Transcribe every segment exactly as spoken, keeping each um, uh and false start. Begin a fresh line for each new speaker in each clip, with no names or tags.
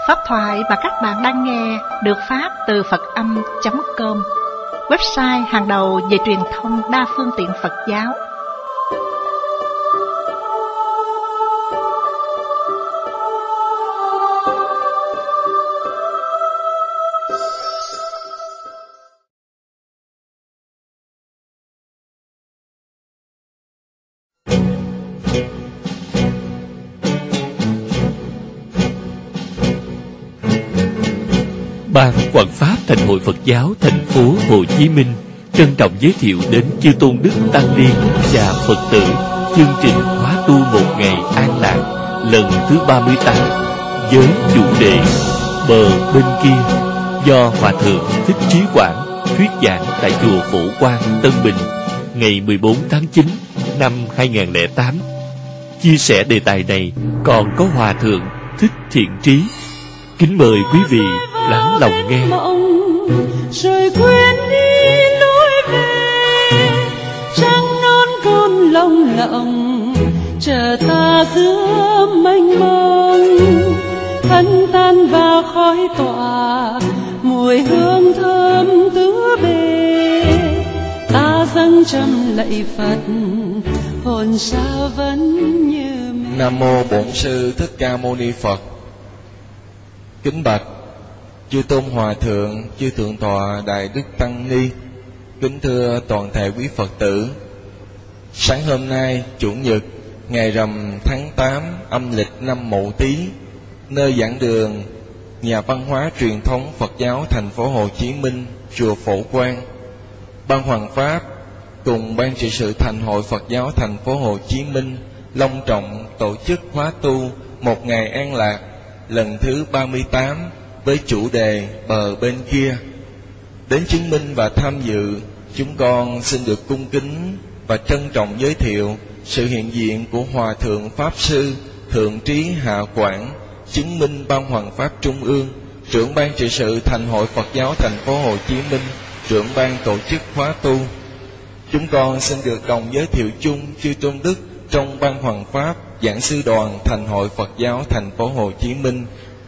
Pháp thoại mà các bạn đang nghe được phát từ Phật Âm chấm com, website hàng đầu về truyền thông đa phương tiện Phật giáo.
Ban Hoằng Pháp Thành hội Phật giáo thành phố Hồ Chí Minh trân trọng giới thiệu đến chư tôn đức tăng ni và Phật tử chương trình khóa tu một ngày an lạc lần thứ ba mươi tám với chủ đề Bờ Bên Kia do Hòa thượng Thích Trí Quảng thuyết giảng tại chùa Phổ Quang, Tân Bình ngày mười bốn tháng chín năm hai nghìn không trăm lẻ tám. Chia sẻ đề tài này còn có Hòa thượng Thích Thiện Trí. Kính mời quý vị lắng lòng nghe.
Rồi quên đi lối về, trăng non con lông lộng chờ ta giữa mênh mông, thân tan vào khói tỏa mùi hương thơm tứ bề. Ta dâng trầm lạy Phật, hồn sao vẫn như mẹ.
Nam mô Bổn Sư Thích Ca Mâu Ni Phật. Kính bạch chư tôn hòa thượng, chư thượng tọa đại đức tăng ni, kính thưa toàn thể quý Phật tử. Sáng hôm nay chủ nhật ngày rằm tháng tám âm lịch năm Mậu Tý, nơi giảng đường Nhà văn hóa truyền thống Phật giáo thành phố Hồ Chí Minh, chùa Phổ Quang, Ban Hoằng Pháp cùng Ban trị sự Thành hội Phật giáo thành phố Hồ Chí Minh long trọng tổ chức khóa tu một ngày an lạc lần thứ ba mươi tám với chủ đề Bờ Bên Kia. Đến chứng minh và tham dự, chúng con xin được cung kính và trân trọng giới thiệu sự hiện diện của Hòa thượng Pháp Sư Thượng Trí Hạ Quảng, chứng minh Ban Hoằng Pháp Trung ương, trưởng Ban trị sự Thành hội Phật giáo thành phố Hồ Chí Minh, trưởng ban tổ chức khóa tu. Chúng con xin được đồng giới thiệu chung chư tôn đức trong Ban Hoằng Pháp, giảng sư đoàn Thành hội Phật giáo thành phố Hồ Chí Minh,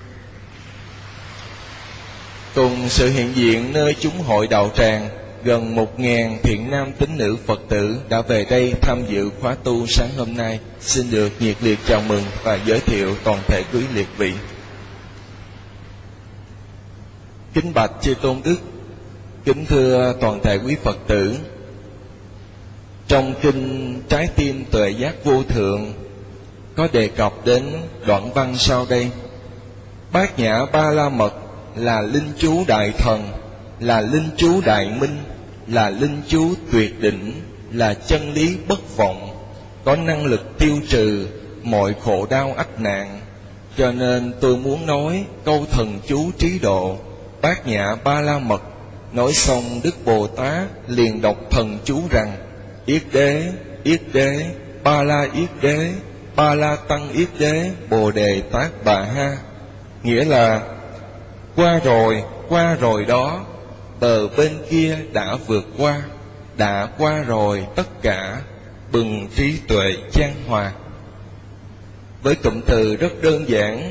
cùng sự hiện diện nơi chúng hội đạo tràng gần một ngàn thiện nam tín nữ Phật tử đã về đây tham dự khóa tu sáng hôm nay. Xin được nhiệt liệt chào mừng và giới thiệu toàn thể quý liệt vị. Kính bạch chư tôn đức, kính thưa toàn thể quý Phật tử. Trong kinh Trái Tim Tuệ Giác Vô Thượng có đề cập đến đoạn văn sau đây: Bát Nhã Ba La Mật là linh chú đại thần, là linh chú đại minh, là linh chú tuyệt đỉnh, là chân lý bất vọng, có năng lực tiêu trừ mọi khổ đau ách nạn. Cho nên tôi muốn nói câu thần chú trí độ Bát Nhã Ba La Mật. Nói xong Đức Bồ Tát liền đọc thần chú rằng: Yết đế, yết đế, ba la yết đế, ba la tăng yết đế, bồ đề tát bà ha. Nghĩa là qua rồi, qua rồi đó, bờ bên kia đã vượt qua, đã qua rồi tất cả, bừng trí tuệ chan hòa. Với cụm từ rất đơn giản,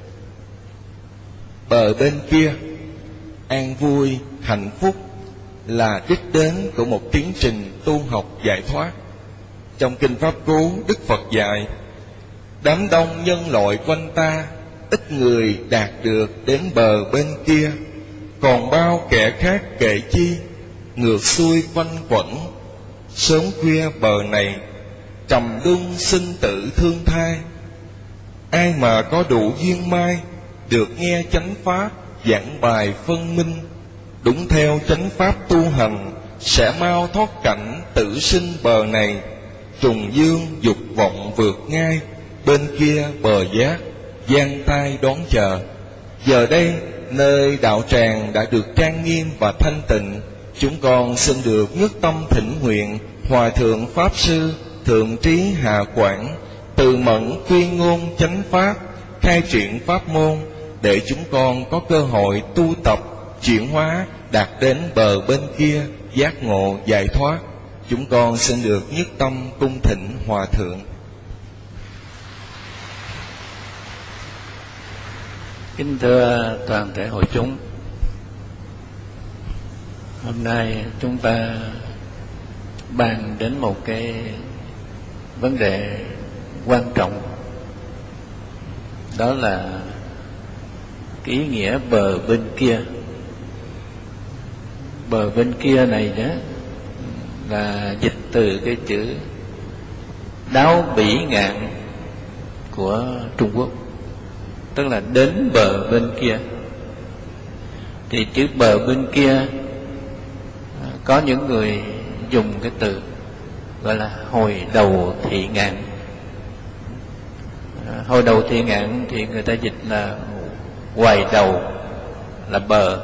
bờ bên kia, an vui, hạnh phúc là đích đến của một tiến trình tu học giải thoát. Trong kinh Pháp Cú, Đức Phật dạy: đám đông nhân loại quanh ta, ít người đạt được đến bờ bên kia, còn bao kẻ khác kệ chi, ngược xuôi quanh quẩn. Sớm khuya bờ này, trầm luân sinh tử thương thai. Ai mà có đủ duyên mai, được nghe chánh pháp giảng bài phân minh, đúng theo chánh pháp tu hành, sẽ mau thoát cảnh tử sinh bờ này. Trùng dương dục vọng vượt ngai, bên kia bờ giác, giang tay đón chờ. Giờ đây, nơi đạo tràng đã được trang nghiêm và thanh tịnh, chúng con xin được nhất tâm thỉnh nguyện Hòa thượng Pháp Sư Thượng Trí Hạ Quảng từ mẫn tuyên ngôn chánh pháp, khai triển pháp môn, để chúng con có cơ hội tu tập, chuyển hóa, đạt đến bờ bên kia, giác ngộ giải thoát. Chúng con xin được nhất tâm cung thỉnh Hòa thượng.
Kính thưa toàn thể hội chúng, hôm nay chúng ta bàn đến một cái vấn đề quan trọng, đó là cái ý nghĩa bờ bên kia. Bờ bên kia này đó là dịch từ cái chữ đáo bỉ ngạn của Trung Quốc, tức là đến bờ bên kia. Thì chữ bờ bên kia có những người dùng cái từ gọi là hồi đầu thị ngạn. Hồi đầu thị ngạn thì người ta dịch là hoài đầu, là bờ.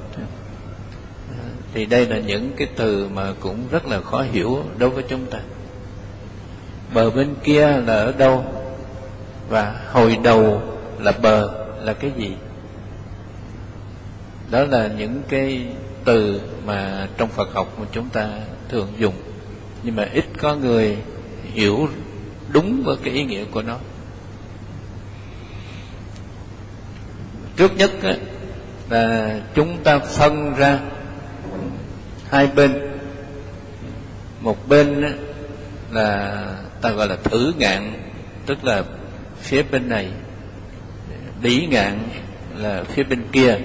Thì đây là những cái từ mà cũng rất là khó hiểu đối với chúng ta. Bờ bên kia là ở đâu, và hồi đầu là bờ là cái gì? Đó là những cái từ mà trong Phật học mà chúng ta thường dùng, nhưng mà ít có người hiểu đúng với cái ý nghĩa của nó. Trước nhất á, là chúng ta phân ra hai bên. Một bên á, là ta gọi là thử ngạn, tức là phía bên này. Bỉ ngạn là phía bên kia.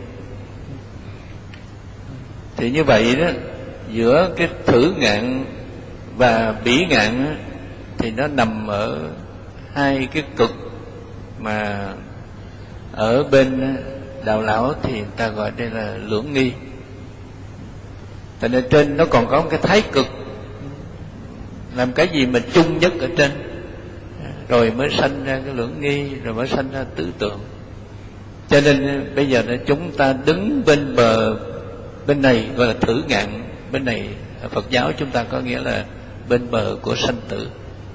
Thì như vậy đó, giữa cái thử ngạn và bỉ ngạn á, thì nó nằm ở hai cái cực mà ở bên đạo lão thì ta gọi đây là lưỡng nghi. Tại nên trên nó còn có một cái thái cực, làm cái gì mà chung nhất ở trên, rồi mới sanh ra cái lưỡng nghi, rồi mới sanh ra tứ tượng. Cho nên bây giờ là chúng ta đứng bên bờ bên này gọi là thử ngạn, bên này ở Phật giáo chúng ta có nghĩa là bên bờ của sanh tử.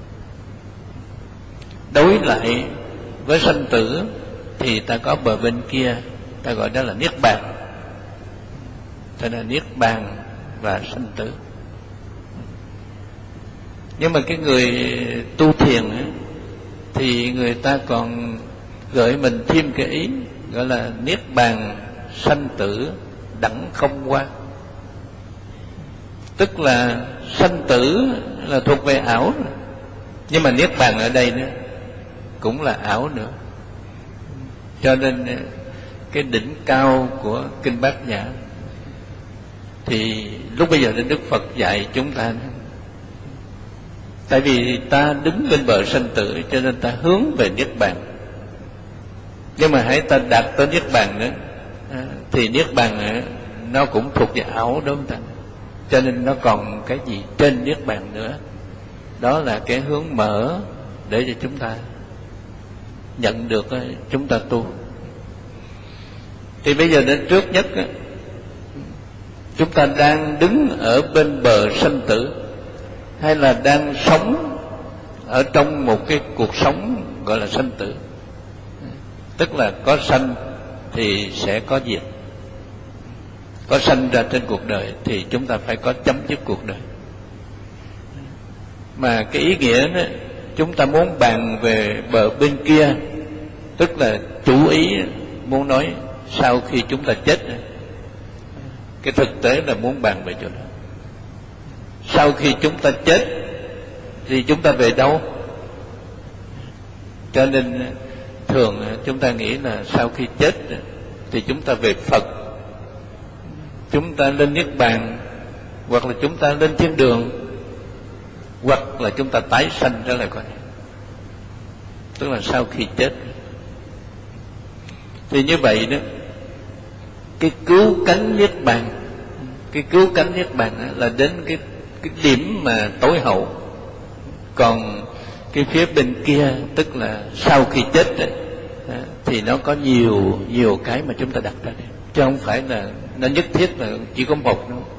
Đối lại với sanh tử thì ta có bờ bên kia, ta gọi đó là niết bàn. Thế là niết bàn và sanh tử. Nhưng mà cái người tu thiền ấy, thì người ta còn gợi mình thêm cái ý gọi là niết bàn sanh tử đẳng không qua. Tức là sanh tử là thuộc về ảo, nhưng mà niết bàn ở đây nữa cũng là ảo nữa. Cho nên cái đỉnh cao của Kinh Bát Nhã thì lúc bây giờ đến Đức Phật dạy chúng ta, tại vì ta đứng bên bờ sanh tử cho nên ta hướng về niết bàn. Nhưng mà hãy ta đạt tới niết bàn nữa thì niết bàn nó cũng thuộc về ảo, đúng không ta? Cho nên nó còn cái gì trên niết bàn nữa. Đó là cái hướng mở để cho chúng ta nhận được chúng ta tu. Thì bây giờ đến trước nhất chúng ta đang đứng ở bên bờ sanh tử, hay là đang sống ở trong một cái cuộc sống gọi là sanh tử. Tức là có sanh thì sẽ có diệt. Có sanh ra trên cuộc đời thì chúng ta phải có chấm dứt cuộc đời. Mà cái ý nghĩa đó, chúng ta muốn bàn về bờ bên kia, tức là chủ ý muốn nói sau khi chúng ta chết. Cái thực tế là muốn bàn về chỗ đó. Sau khi chúng ta chết thì chúng ta về đâu? Cho nên thường chúng ta nghĩ là sau khi chết thì chúng ta về Phật, chúng ta lên niết bàn, hoặc là chúng ta lên thiên đường, hoặc là chúng ta tái sanh trở lại coi. Tức là sau khi chết. Thì như vậy đó, cái cứu cánh niết bàn, cái cứu cánh niết bàn là đến cái cái điểm mà tối hậu. Còn cái phía bên kia, tức là sau khi chết đấy, thì nó có nhiều nhiều cái mà chúng ta đặt ra đây, chứ không phải là nó nhất thiết là chỉ có một đâu.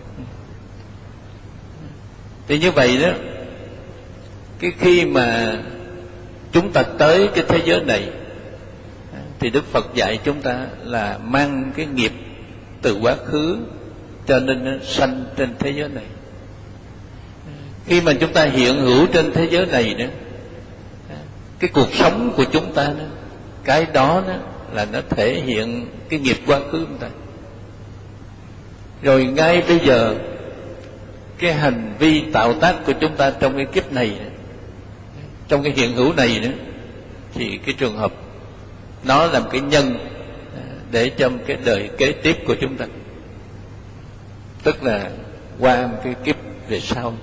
Thì như vậy đó, cái khi mà chúng ta tới cái thế giới này thì Đức Phật dạy chúng ta là mang cái nghiệp từ quá khứ, cho nên nó sanh trên thế giới này. Khi mà chúng ta hiện hữu trên thế giới này đó, cái cuộc sống của chúng ta đó, cái đó, đó là nó thể hiện cái nghiệp quá khứ của chúng ta. Rồi ngay bây giờ cái hành vi tạo tác của chúng ta trong cái kiếp này, trong cái hiện hữu này nữa, thì cái trường hợp nó làm cái nhân để trong cái đời kế tiếp của chúng ta, tức là qua một cái kiếp về sau.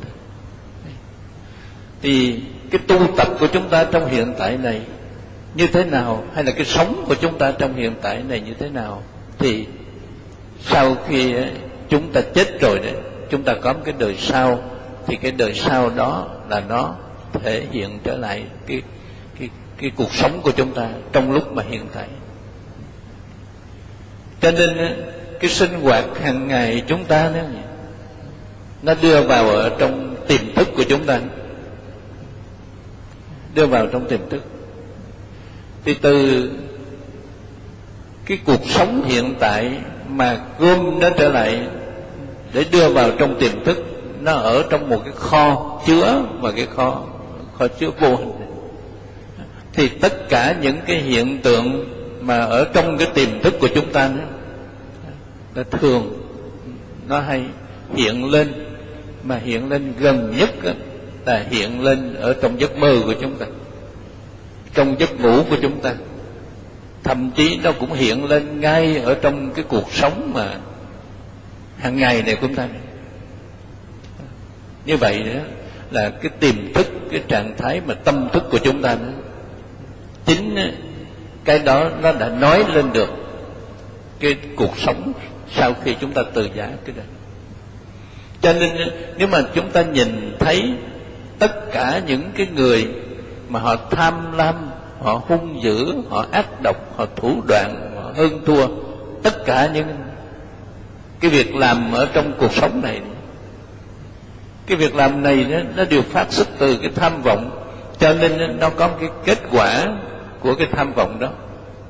Thì cái tu tập của chúng ta trong hiện tại này như thế nào, hay là cái sống của chúng ta trong hiện tại này như thế nào, thì sau khi chúng ta chết rồi đấy, chúng ta có một cái đời sau, thì cái đời sau đó là nó thể hiện trở lại cái cái cái cuộc sống của chúng ta trong lúc mà hiện tại. Cho nên cái sinh hoạt hàng ngày chúng ta đó, nó đưa vào ở trong tiềm thức của chúng ta, đưa vào trong tiềm thức. Thì từ cái cuộc sống hiện tại mà gom nó trở lại để đưa vào trong tiềm thức, nó ở trong một cái kho chứa, và cái kho kho chứa vô hình. Thì tất cả những cái hiện tượng mà ở trong cái tiềm thức của chúng ta đó, nó thường nó hay hiện lên, mà hiện lên gần nhất đó, là hiện lên ở trong giấc mơ của chúng ta, trong giấc ngủ của chúng ta. Thậm chí nó cũng hiện lên ngay ở trong cái cuộc sống mà hàng ngày này của chúng ta. Như vậy đó là cái tiềm thức, cái trạng thái mà tâm thức của chúng ta đó, chính cái đó nó đã nói lên được cái cuộc sống sau khi chúng ta từ giả cái đó. Cho nên nếu mà chúng ta nhìn thấy tất cả những cái người mà họ tham lam, họ hung dữ, họ ác độc, họ thủ đoạn, họ hơn thua, tất cả những cái việc làm ở trong cuộc sống này, cái việc làm này nó, nó đều phát xuất từ cái tham vọng. Cho nên nó có cái kết quả của cái tham vọng đó.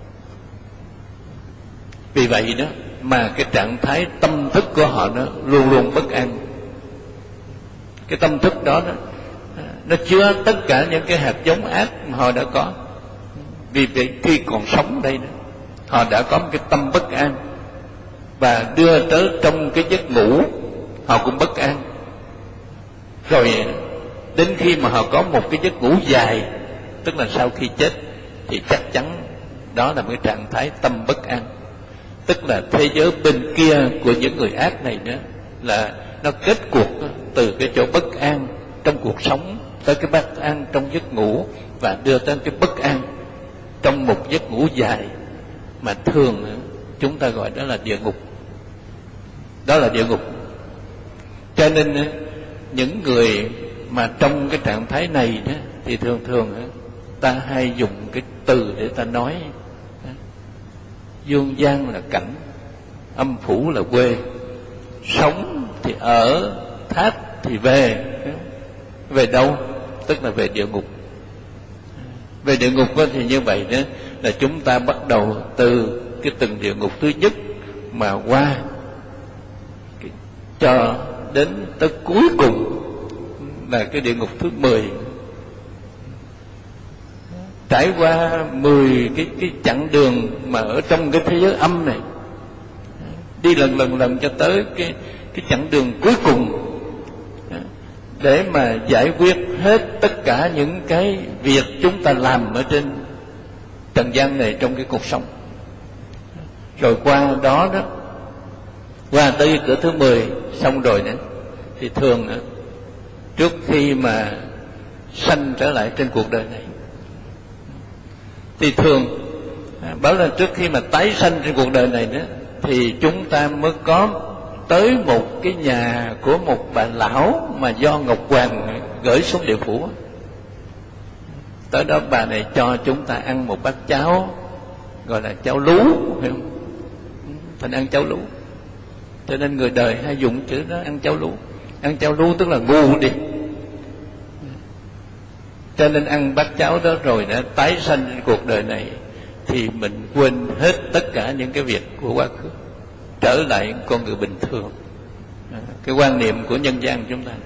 Vì vậy đó mà cái trạng thái tâm thức của họ nó luôn luôn bất an. Cái tâm thức đó nó, nó chứa tất cả những cái hạt giống ác mà họ đã có. Vì vậy khi còn sống đây đó, họ đã có một cái tâm bất an, và đưa tới trong cái giấc ngủ họ cũng bất an. Rồi đến khi mà họ có một cái giấc ngủ dài, tức là sau khi chết, thì chắc chắn đó là một cái trạng thái tâm bất an. Tức là thế giới bên kia của những người ác này đó, là nó kết cuộc từ cái chỗ bất an trong cuộc sống tới cái bất an trong giấc ngủ, và đưa tới cái bất an trong một giấc ngủ dài, mà thường chúng ta gọi đó là địa ngục. Đó là địa ngục. Cho nên những người mà trong cái trạng thái này đó, thì thường thường ta hay dùng cái từ để ta nói: dương gian là cảnh, âm phủ là quê, sống thì ở, thác thì về. Về đâu? Tức là về địa ngục. Về địa ngục thì như vậy đó, là chúng ta bắt đầu từ cái từng địa ngục thứ nhất mà qua cho đến tới cuối cùng là cái địa ngục thứ mười. Trải qua mười cái cái chặng đường mà ở trong cái thế giới âm này, đi lần lần lần cho tới cái cái chặng đường cuối cùng, để mà giải quyết hết tất cả những cái việc chúng ta làm ở trên trần gian này trong cái cuộc sống. Rồi qua đó đó, qua tới cửa thứ mười xong rồi nữa, thì thường nữa, trước khi mà sanh trở lại trên cuộc đời này, thì thường bảo là trước khi mà tái sanh trên cuộc đời này đó, thì chúng ta mới có tới một cái nhà của một bà lão mà do Ngọc Hoàng gửi xuống địa phủ. Tới đó bà này cho chúng ta ăn một bát cháo, gọi là cháo lú, hiểu không? Thành ăn cháo lú. Cho nên người đời hay dùng chữ đó, ăn cháo lú. Ăn cháo lú tức là ngu đi. Cho nên ăn bát cháo đó rồi đã tái sanh trên cuộc đời này, thì mình quên hết tất cả những cái việc của quá khứ, trở lại con người bình thường. Cái quan niệm của nhân gian chúng ta,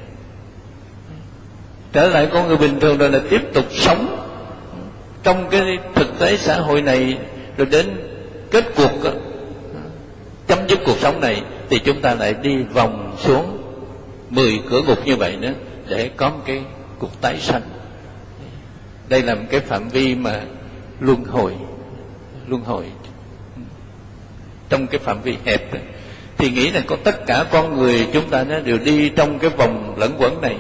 trở lại con người bình thường rồi là tiếp tục sống trong cái thực tế xã hội này rồi đến kết cuộc chấm dứt cuộc sống này thì chúng ta lại đi vòng xuống mười cửa ngục như vậy nữa để có một cái cuộc tái sanh. Đây là một cái phạm vi mà luân hồi, luân hồi trong cái phạm vi hẹp này. Thì nghĩ là có tất cả con người chúng ta nó đều đi trong cái vòng lẫn quẩn này.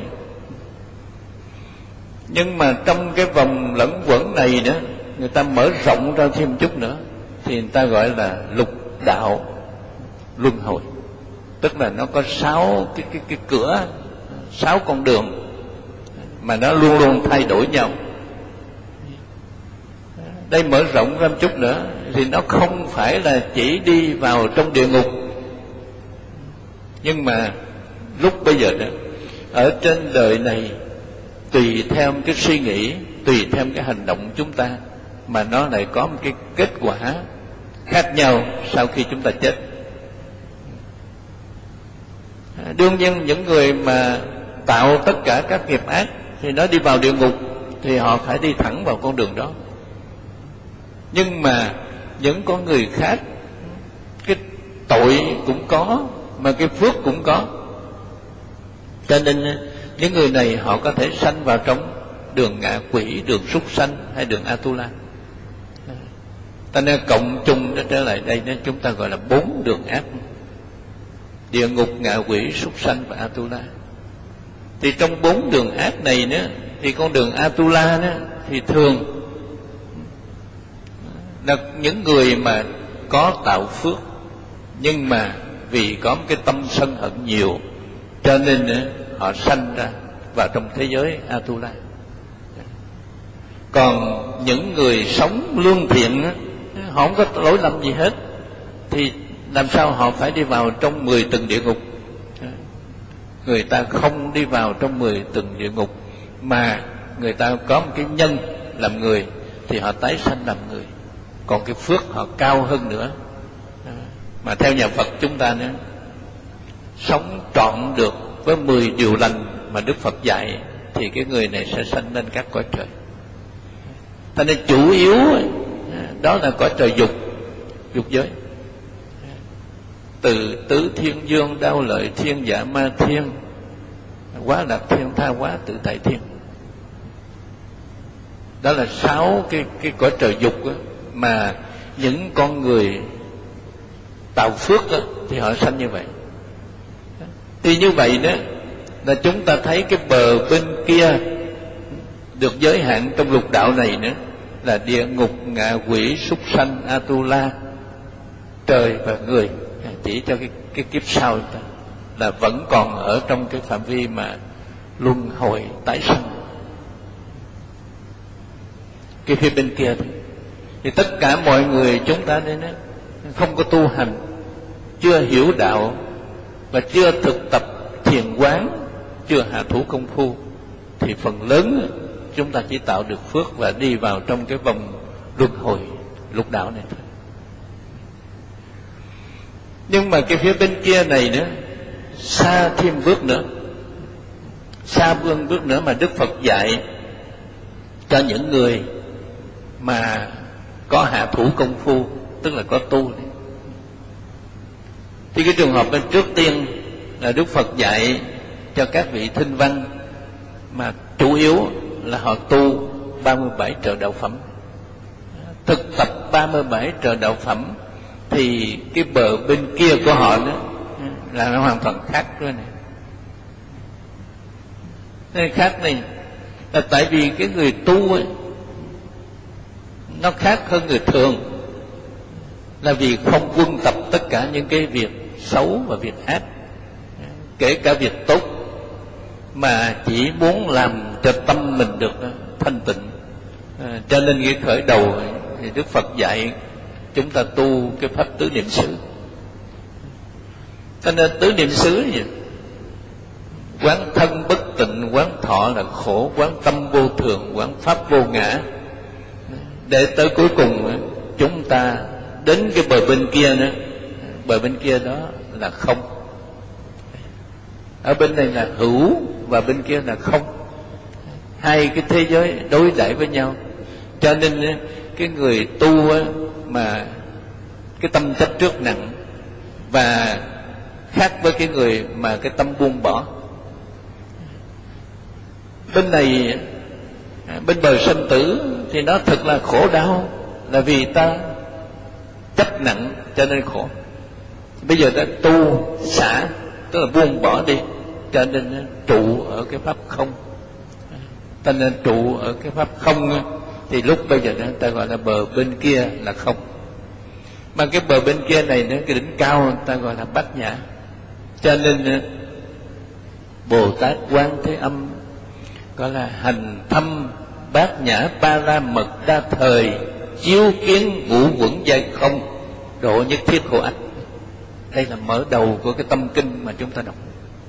Nhưng mà trong cái vòng lẫn quẩn này nữa, người ta mở rộng ra thêm chút nữa thì người ta gọi là lục đạo luân hồi. Tức là nó có sáu cái cái cái cửa, sáu con đường mà nó luôn luôn thay đổi nhau. Đây mở rộng ra một chút nữa thì nó không phải là chỉ đi vào trong địa ngục, nhưng mà lúc bây giờ đó ở trên đời này, tùy theo cái suy nghĩ, tùy theo cái hành động chúng ta mà nó lại có một cái kết quả khác nhau sau khi chúng ta chết. Đương nhiên những người mà tạo tất cả các nghiệp ác thì nó đi vào địa ngục thì họ phải đi thẳng vào con đường đó. Nhưng mà những con người khác, cái tội cũng có mà cái phước cũng có, cho nên những người này họ có thể sanh vào trong đường ngạ quỷ, đường súc sanh hay đường Atula. Ta nên cộng chung nó trở lại đây nên chúng ta gọi là bốn đường ác: địa ngục, ngạ quỷ, súc sanh và Atula. Thì trong bốn đường ác này nữa thì con đường Atula đó thì thường là những người mà có tạo phước, nhưng mà vì có một cái tâm sân hận nhiều cho nên họ sanh ra vào trong thế giới Atula. Còn những người sống lương thiện, họ không có lỗi lầm gì hết, thì làm sao họ phải đi vào trong mười tầng địa ngục? Người ta không đi vào trong mười tầng địa ngục, mà người ta có một cái nhân làm người thì họ tái sanh làm người. Còn cái phước họ cao hơn nữa. Mà theo nhà Phật chúng ta nữa, sống trọn được với mười điều lành mà Đức Phật dạy thì cái người này sẽ sanh lên các cõi trời. Cho nên chủ yếu đó là cõi trời dục, dục giới. Từ tứ thiên dương, đao lợi thiên, dạ ma thiên, quá lạc thiên, tha hóa tự tại thiên. Đó là sáu cái cái cõi trời dục đó, mà những con người tạo phước đó, thì họ sanh như vậy. Thì như vậy đó là chúng ta thấy cái bờ bên kia được giới hạn trong lục đạo này nữa là địa ngục, ngạ quỷ, súc sanh, Atula, trời và người, chỉ cho cái cái kiếp sau ta là vẫn còn ở trong cái phạm vi mà luân hồi tái sanh. Cái phía bên kia thì, thì tất cả mọi người chúng ta nên không có tu hành, chưa hiểu đạo và chưa thực tập thiền quán, chưa hạ thủ công phu, thì phần lớn chúng ta chỉ tạo được phước và đi vào trong cái vòng luân hồi lục đạo này thôi. Nhưng mà cái phía bên kia này nữa, xa thêm bước nữa, xa bước bước nữa mà Đức Phật dạy cho những người mà có hạ thủ công phu, tức là có tu này. Thì cái trường hợp bên trước tiên là Đức Phật dạy cho các vị thinh văn mà chủ yếu là họ tu ba mươi bảy trợ đạo phẩm. Thực tập ba mươi bảy trợ đạo phẩm thì cái bờ bên kia của họ đó là nó hoàn toàn khác rồi này. Nên khác này là tại vì cái người tu ấy nó khác hơn người thường, là vì không quân tập tất cả những cái việc xấu và việc ác, kể cả việc tốt, mà chỉ muốn làm cho tâm mình được thanh tịnh. À, cho nên cái khởi đầu thì Đức Phật dạy chúng ta tu cái pháp tứ niệm xứ. Cho nên tứ niệm xứ gì? Quán thân bất tịnh, quán thọ là khổ, quán tâm vô thường, quán pháp vô ngã. Để tới cuối cùng chúng ta đến cái bờ bên kia nữa, bờ bên kia đó là không. Ở bên này là hữu và bên kia là không, hai cái thế giới đối đãi với nhau. Cho nên cái người tu mà cái tâm chấp trước nặng, và khác với cái người mà cái tâm buông bỏ. Bên này, bên bờ sanh tử thì nó thật là khổ đau, là vì ta chấp nặng cho nên khổ. Bây giờ ta tu xả, tức là buông bỏ đi, cho nên trụ ở cái pháp không. Ta nên trụ ở cái pháp không, thì lúc bây giờ ta gọi là bờ bên kia là không. Mà cái bờ bên kia này, cái đỉnh cao ta gọi là bát nhã. Cho nên Bồ Tát Quán Thế Âm gọi là hành thâm bát nhã ba la mật đa thời, chiếu kiến ngũ quẩn giai không, độ nhất thiết khổ ách. Đây là mở đầu của cái tâm kinh mà chúng ta đọc.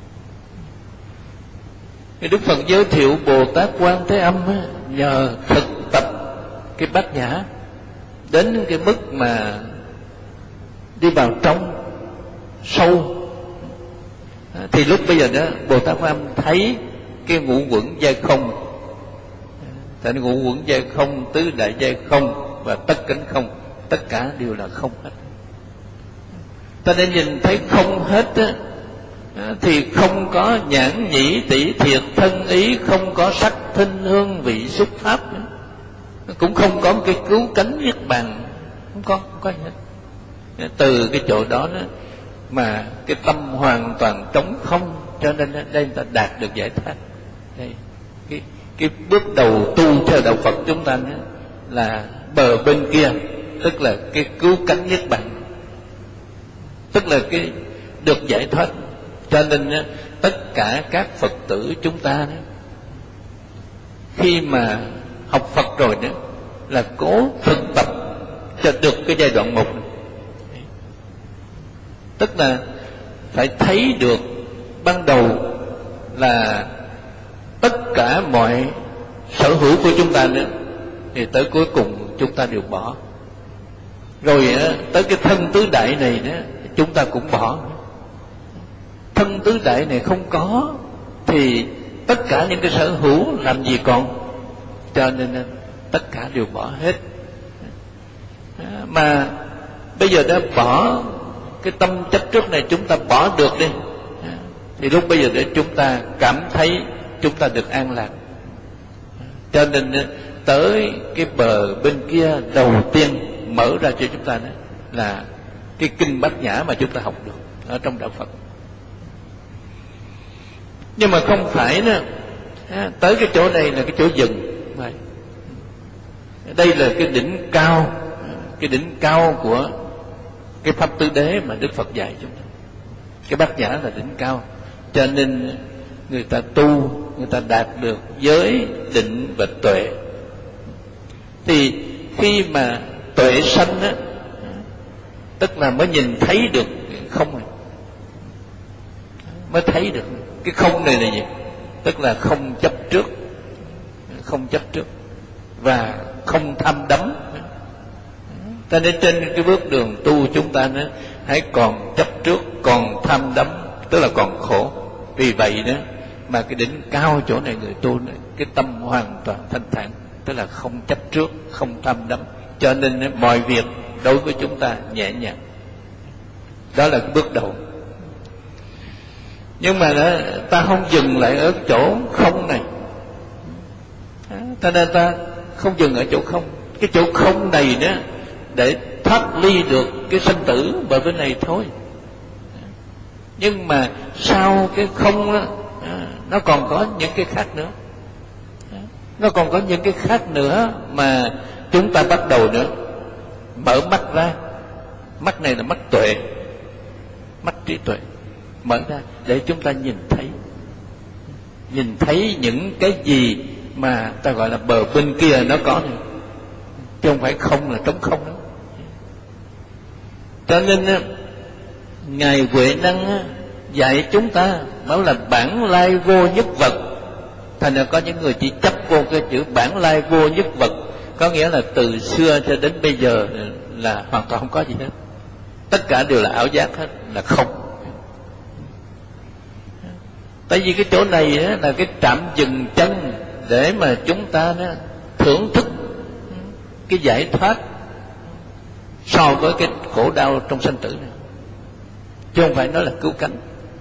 Cái Đức Phật giới thiệu Bồ Tát Quán Thế Âm á, nhờ thực tập cái bát nhã đến cái mức mà đi vào trong sâu, thì lúc bây giờ đó Bồ Tát Quán Âm thấy cái ngũ quẩn giai không. Tại ngũ quẩn giai không, tứ đại giai không và tất cánh không, tất cả đều là không hết. Ta nên nhìn thấy không hết á, thì không có nhãn nhĩ tỷ thiệt thân ý, không có sắc thinh hương vị xúc pháp, cũng không có một cái cứu cánh niết bàn, không có, không có gì hết. Từ cái chỗ đó, đó mà cái tâm hoàn toàn trống không, cho nên đây người ta đạt được giải thoát. Đây, cái cái bước đầu tu theo đạo Phật chúng ta đó, là bờ bên kia, tức là cái cứu cánh niết bàn, tức là cái được giải thoát. Cho nên đó, tất cả các Phật tử chúng ta đó, khi mà học Phật rồi đó, là cố thực tập cho được cái giai đoạn một này. Tức là phải thấy được ban đầu là tất cả mọi sở hữu của chúng ta nữa, thì tới cuối cùng chúng ta đều bỏ. Rồi tới cái thân tứ đại này đó, chúng ta cũng bỏ. Thân tứ đại này không có thì tất cả những cái sở hữu làm gì còn. Cho nên tất cả đều bỏ hết. Mà bây giờ đã bỏ cái tâm chấp trước này, chúng ta bỏ được đi, thì lúc bây giờ để chúng ta cảm thấy chúng ta được an lạc. Cho nên tới cái bờ bên kia đầu tiên mở ra cho chúng ta đó là cái kinh Bát Nhã mà chúng ta học được ở trong đạo Phật. Nhưng mà không phải nữa, tới cái chỗ này là cái chỗ dừng. Đây là cái đỉnh cao, cái đỉnh cao của cái pháp tứ đế mà Đức Phật dạy chúng ta. Cái Bát Nhã là đỉnh cao, cho nên người ta tu, người ta đạt được giới, định và tuệ. Thì khi mà tuệ sanh á, tức là mới nhìn thấy được không này, mới thấy được cái không này là gì? Tức là không chấp trước, không chấp trước và không tham đắm. Cho nên trên cái bước đường tu chúng ta nữa, hãy còn chấp trước, còn tham đắm, tức là còn khổ. Vì vậy đó mà cái đỉnh cao chỗ này người tu này, cái tâm hoàn toàn thanh thản, tức là không chấp trước, không tham đắm. Cho nên mọi việc đối với chúng ta nhẹ nhàng. Đó là cái bước đầu. Nhưng mà đó, ta không dừng lại ở chỗ không này. Ta nên ta không dừng ở chỗ không. Cái chỗ không này đó để thoát ly được cái sinh tử bởi bên này thôi. Nhưng mà sau cái không đó, nó còn có những cái khác nữa. Nó còn có những cái khác nữa mà chúng ta bắt đầu nữa mở mắt ra. Mắt này là mắt tuệ, mắt trí tuệ. Mở ra để chúng ta nhìn thấy, nhìn thấy những cái gì mà ta gọi là bờ bên kia nó có này, chứ không phải không là trống không đó. Cho nên Ngài Huệ Năng dạy chúng ta bảo là bản lai vô nhất vật. Thành ra có những người chỉ chấp vô cái chữ bản lai vô nhất vật, có nghĩa là từ xưa cho đến bây giờ là hoàn toàn không có gì hết, tất cả đều là ảo giác hết, là không. Tại vì cái chỗ này là cái trạm dừng chân để mà chúng ta thưởng thức cái giải thoát so với cái khổ đau trong sanh tử này, chứ không phải nói là cứu cánh.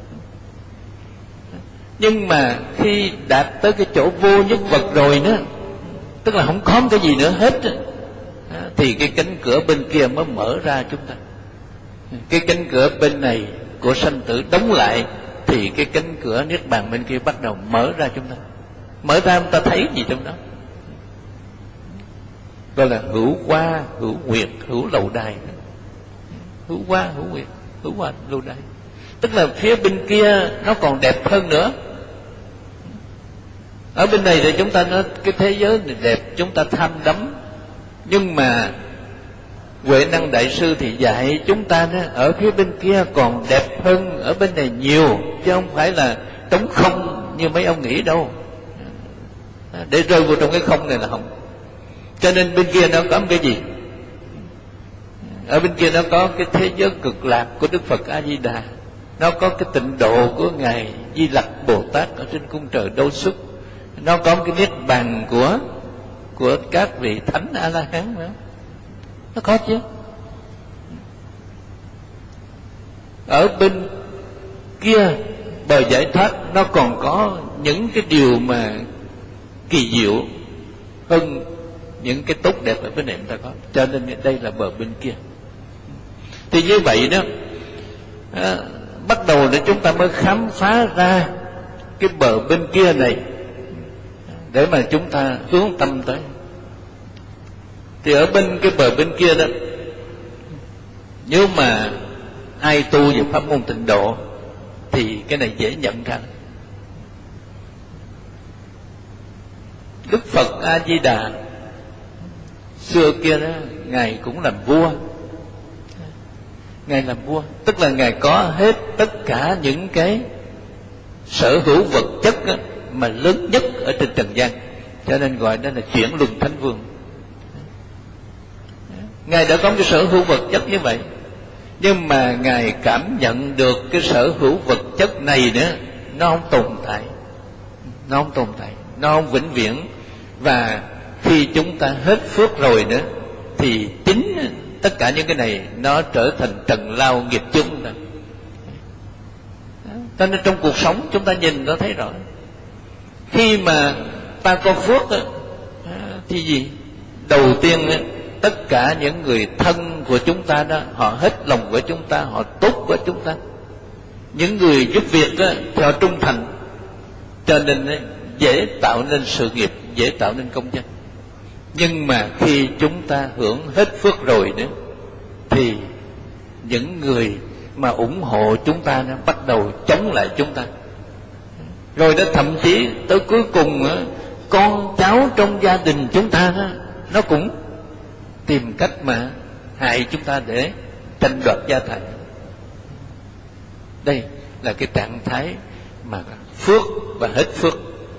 Nhưng mà khi đạt tới cái chỗ vô nhất vật rồi nữa, tức là không có cái gì nữa hết, thì cái cánh cửa bên kia mới mở ra chúng ta. Cái cánh cửa bên này của sanh tử đóng lại, thì cái cánh cửa niết bàn bên kia bắt đầu mở ra chúng ta. Mở ra chúng ta thấy gì trong đó? Đó là hữu hoa, hữu nguyệt, hữu lầu đài. Hữu hoa, hữu nguyệt, hữu hoa, lầu đài. Tức là phía bên kia nó còn đẹp hơn nữa. Ở bên này thì chúng ta nói cái thế giới này đẹp, chúng ta tham đắm. Nhưng mà Huệ Năng Đại Sư thì dạy chúng ta đó, ở phía bên kia còn đẹp hơn ở bên này nhiều, chứ không phải là trống không như mấy ông nghĩ đâu. Để rơi vào trong cái không này là không. Cho nên bên kia nó có cái gì? Ở bên kia nó có cái thế giới cực lạc của Đức Phật A Di Đà, nó có cái tịnh độ của ngài Di Lặc Bồ Tát ở trên cung trời Đâu Xuất, nó có cái niết bàn của của các vị thánh A La Hán nữa. Nó có chứ. Ở bên kia bờ giải thoát nó còn có những cái điều mà kỳ diệu hơn những cái tốt đẹp ở bên này người ta có. Cho nên đây là bờ bên kia. Thì như vậy đó, à, bắt đầu để chúng ta mới khám phá ra cái bờ bên kia này để mà chúng ta hướng tâm tới. Thì ở bên cái bờ bên kia đó, nếu mà ai tu về pháp môn tịnh độ thì cái này dễ nhận ra. Đức Phật A Di Đà xưa kia đó, ngài cũng làm vua. Ngài làm vua tức là ngài có hết tất cả những cái sở hữu vật chất đó, mà lớn nhất ở trên trần gian, cho nên gọi đó là chuyển luân thánh vương. Ngài đã có cái sở hữu vật chất như vậy, nhưng mà ngài cảm nhận được cái sở hữu vật chất này nữa, nó không tồn tại, nó không tồn tại, nó không vĩnh viễn. Và khi chúng ta hết phước rồi nữa, thì chính tất cả những cái này nó trở thành trần lao nghiệp chung rồi. Cho nên trong cuộc sống chúng ta nhìn nó thấy rõ, khi mà ta có phước đó, thì gì? Đầu tiên tất cả những người thân của chúng ta đó, họ hết lòng với chúng ta, họ tốt với chúng ta. Những người giúp việc đó, thì họ trung thành, cho nên dễ tạo nên sự nghiệp, dễ tạo nên công danh. Nhưng mà khi chúng ta hưởng hết phước rồi nữa, thì những người mà ủng hộ chúng ta nó bắt đầu chống lại chúng ta. Rồi đó, thậm chí tới cuối cùng con cháu trong gia đình chúng ta đó, nó cũng tìm cách mà hại chúng ta để tranh đoạt gia tài. Đây là cái trạng thái mà phước và hết phước.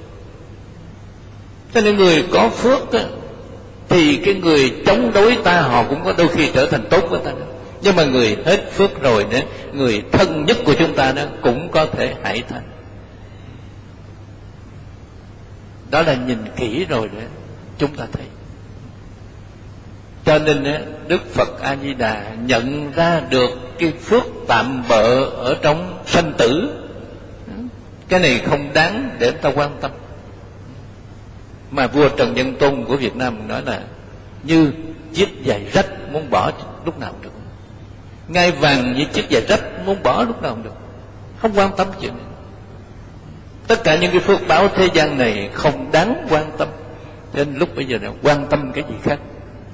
Cho nên người có phước đó, thì cái người chống đối ta họ cũng có đôi khi trở thành tốt với ta đó. Nhưng mà người hết phước rồi nữa, người thân nhất của chúng ta đó cũng có thể hại ta. Đó là nhìn kỹ rồi đó chúng ta thấy. Cho nên Đức Phật A Di Đà nhận ra được cái phước tạm bợ ở trong sanh tử, cái này không đáng để ta quan tâm. Mà vua Trần Nhân Tông của Việt Nam nói là như chiếc giày rách muốn bỏ lúc nào được, ngai vàng như chiếc giày rách muốn bỏ lúc nào được, không quan tâm chuyện này. Tất cả những cái phước báo thế gian này không đáng quan tâm, nên lúc bây giờ này quan tâm cái gì khác.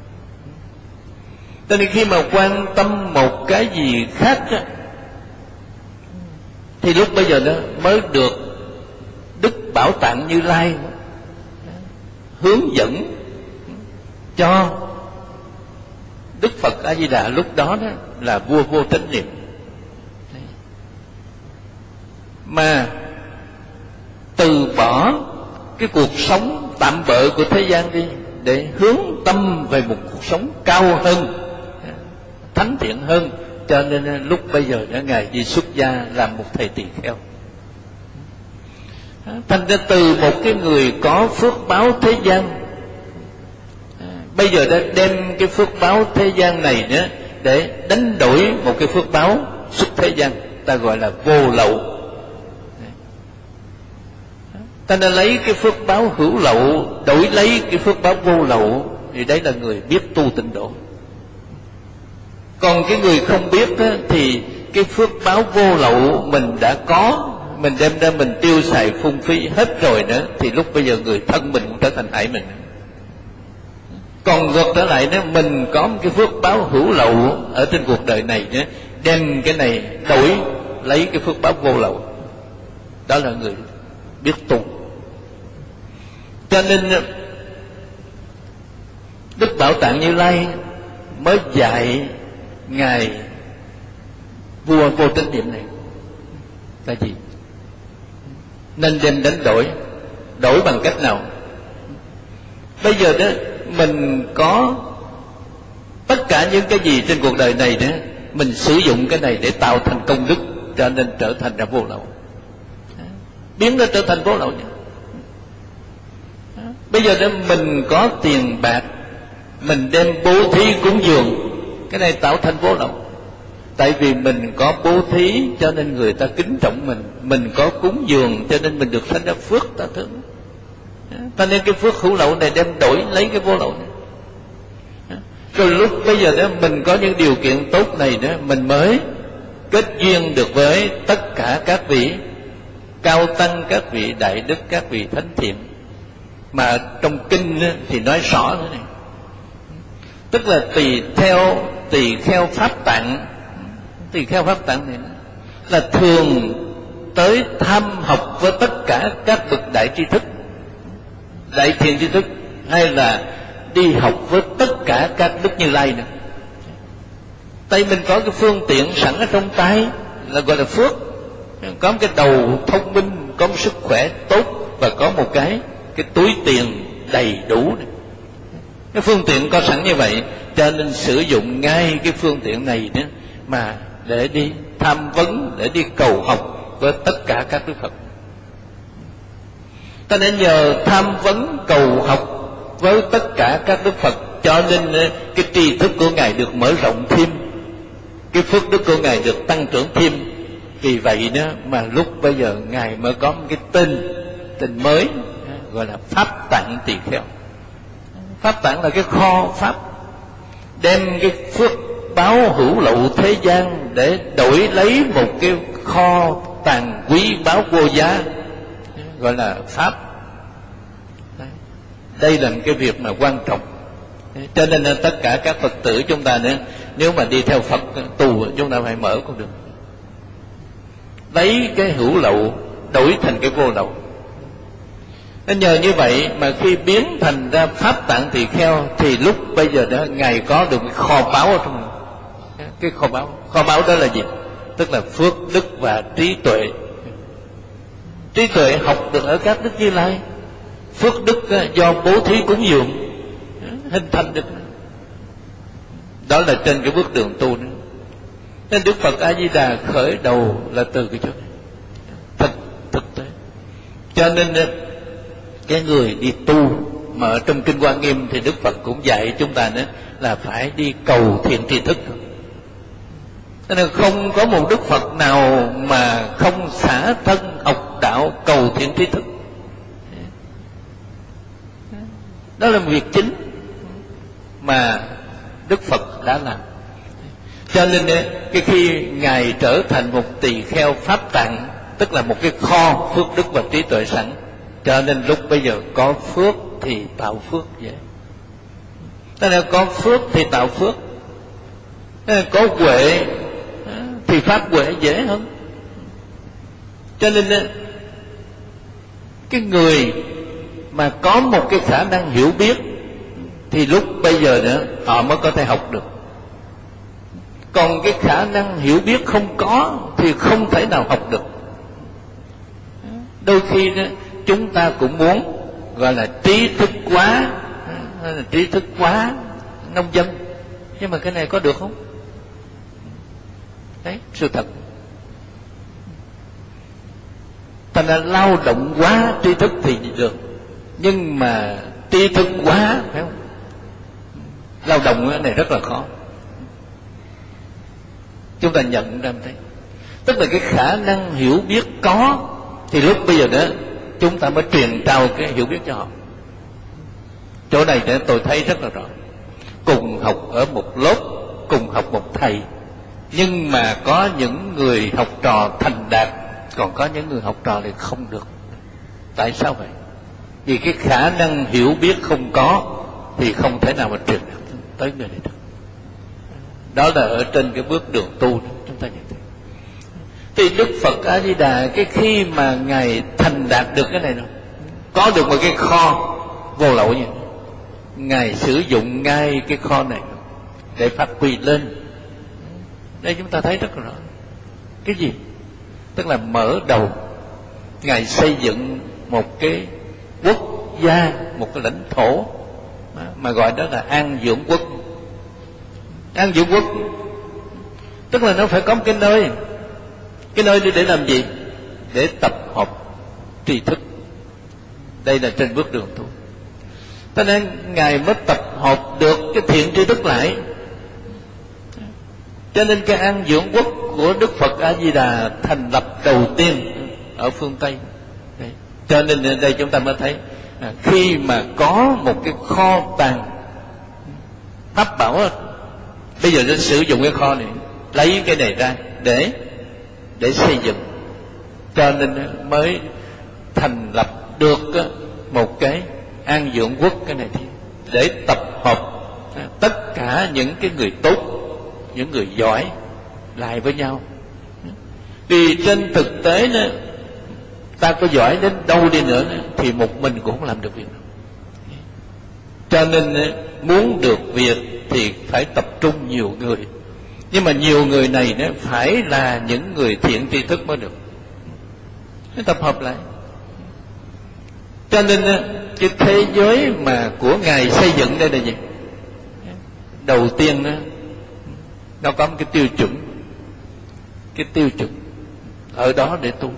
Cho nên khi mà quan tâm một cái gì khác á, thì lúc bây giờ đó mới được Đức Bảo Tạng Như Lai hướng dẫn cho Đức Phật A Di Đà lúc đó đó là vua vô chánh niệm, mà từ bỏ cái cuộc sống tạm bợ của thế gian đi để hướng tâm về một cuộc sống cao hơn, thánh thiện hơn. Cho nên lúc bây giờ đã ngài đi xuất gia làm một thầy tỳ kheo. Thành ra từ một cái người có phước báo thế gian, Bây giờ đã đem cái phước báo thế gian này nữa để đánh đổi một cái phước báo xuất thế gian, ta gọi là vô lậu. Ta đã lấy cái phước báo hữu lậu đổi lấy cái phước báo vô lậu, thì đấy là người biết tu tịnh độ. Còn cái người không biết á, thì cái phước báo vô lậu mình đã có, mình đem ra mình tiêu xài phung phí hết rồi nữa, thì lúc bây giờ người thân mình cũng trở thành hại mình. Còn ngược trở lại nữa, mình có một cái phước báo hữu lậu ở trên cuộc đời này nữa, đem cái này đổi lấy cái phước báo vô lậu, đó là người biết tu. Cho nên Đức Bảo Tạng Như Lai mới dạy ngài vua vô tín niệm này là gì? Nên đem đánh đổi. Đổi bằng cách nào? Bây giờ đó mình có tất cả những cái gì trên cuộc đời này đó, mình sử dụng cái này để tạo thành công đức, cho nên trở thành ra vô lậu, biến nó trở thành vô lậu. Bây giờ đó mình có tiền bạc, mình đem bố thí cúng dường, cái này tạo thành vô lậu. Tại vì mình có bố thí cho nên người ta kính trọng mình, mình có cúng dường cho nên mình được sanh ra phước ta thương. Cho nên cái phước hữu lậu này đem đổi lấy cái vô lậu này. Rồi lúc bây giờ đó mình có những điều kiện tốt này đó, mình mới kết duyên được với tất cả các vị cao tăng, các vị đại đức, các vị thánh thiện. Mà trong kinh thì nói rõ thế này, tức là tùy theo tùy theo pháp tạng, tùy theo pháp tạng này là thường tới tham học với tất cả các bậc đại tri thức, đại thiện tri thức, hay là đi học với tất cả các đức Như Lai nữa. Tại mình có cái phương tiện sẵn ở trong tay là gọi là phước, có một cái đầu thông minh, có một sức khỏe tốt, và có một cái cái túi tiền đầy đủ này. Cái phương tiện có sẵn như vậy, cho nên sử dụng ngay cái phương tiện này nữa mà để đi tham vấn, để đi cầu học với tất cả các đức Phật. Ta nên nhờ tham vấn cầu học với tất cả các đức Phật, cho nên cái tri thức của ngài được mở rộng thêm, cái phước đức của ngài được tăng trưởng thêm. Vì vậy đó mà lúc bây giờ ngài mới có một cái tên tên mới gọi là Pháp Tạng Tỳ Kheo. Pháp tạng là cái kho pháp, đem cái phước báo hữu lậu thế gian để đổi lấy một cái kho tàng quý báu vô giá, gọi là pháp. Đây là một cái việc mà quan trọng. Cho nên là tất cả các Phật tử chúng ta nữa, nếu mà đi theo Phật tu, chúng ta phải mở con đường, lấy cái hữu lậu đổi thành cái vô lậu. Nên nhờ như vậy mà khi biến thành ra Pháp Tạng Tỳ Kheo, thì lúc bây giờ đó ngài có được cái kho báu ở trong này. Cái kho báu, kho báu đó là gì? Tức là phước đức và trí tuệ. Trí tuệ học được ở các đức Như Lai, phước đức do bố thí cúng dường hình thành được. Đó là trên cái bước đường tu đó. Nên Đức Phật A Di Đà khởi đầu là từ cái chỗ này, thực thực tế. Cho nên cái người đi tu mà ở trong kinh Hoa Nghiêm thì Đức Phật cũng dạy chúng ta nữa là phải đi cầu thiện tri thức. Cho nên không có một Đức Phật nào mà không xả thân học đạo cầu thiện tri thức. Đó là một việc chính mà Đức Phật đã làm. Cho nên cái khi ngài trở thành một tỳ kheo Pháp Tạng, tức là một cái kho phước đức và trí tuệ sẵn, cho nên lúc bây giờ có phước thì tạo phước dễ. Tức là có phước thì tạo phước, có huệ thì phát huệ dễ hơn. Cho nên cái người mà có một cái khả năng hiểu biết thì lúc bây giờ nữa họ mới có thể học được. Còn cái khả năng hiểu biết không có thì không thể nào học được. Đôi khi đó chúng ta cũng muốn gọi là trí thức quá, là trí thức quá nông dân, nhưng mà cái này có được không? Đấy, sự thật. Thành ra lao động quá trí thức thì được, nhưng mà trí thức quá phải không? lao động cái này rất là khó. Chúng ta nhận ra thấy, tức là cái khả năng hiểu biết có, thì lúc bây giờ đó chúng ta mới truyền trao cái hiểu biết cho họ. Chỗ này để tôi thấy rất là rõ. Cùng học ở một lớp, cùng học một thầy, nhưng mà có những người học trò thành đạt, còn có những người học trò thì không được. Tại sao vậy? Vì cái khả năng hiểu biết không có thì không thể nào mà truyền tới người này được. Đó là ở trên cái bước đường tu đó, chúng ta nhận thấy. Thì Đức Phật A Di Đà, cái khi mà ngài thành đạt được cái này rồi, có được một cái kho vô lậu như vậy, ngài sử dụng ngay cái kho này để phát huy lên. Đây chúng ta thấy rất rõ. Cái gì? Tức là mở đầu ngài xây dựng một cái quốc gia, một cái lãnh thổ mà gọi đó là An Dưỡng Quốc. An Dưỡng Quốc tức là nó phải có một cái nơi. Cái nơi để làm gì? Để tập hợp tri thức. Đây là trên bước đường tu. Cho nên ngài mới tập hợp được cái thiện tri thức lại. Cho nên cái An Dưỡng Quốc của Đức Phật A Di Đà thành lập đầu tiên ở phương Tây. Đấy. Cho nên ở đây chúng ta mới thấy, à, khi mà có một cái kho tàng pháp bảo, bây giờ nó sử dụng cái kho này, lấy cái này ra để để xây dựng. Cho nên mới thành lập được một cái An Dưỡng Quốc cái này thì để tập hợp tất cả những cái người tốt, những người giỏi lại với nhau. Vì trên thực tế đó, ta có giỏi đến đâu đi nữa thì một mình cũng không làm được việc. Cho nên muốn được việc thì phải tập trung nhiều người. Nhưng mà nhiều người này nó phải là những người thiện tri thức mới được. Nó tập hợp lại. Cho nên cái thế giới mà của ngài xây dựng đây là gì? Đầu tiên đó, nó có một cái tiêu chuẩn. Cái tiêu chuẩn ở đó để tu.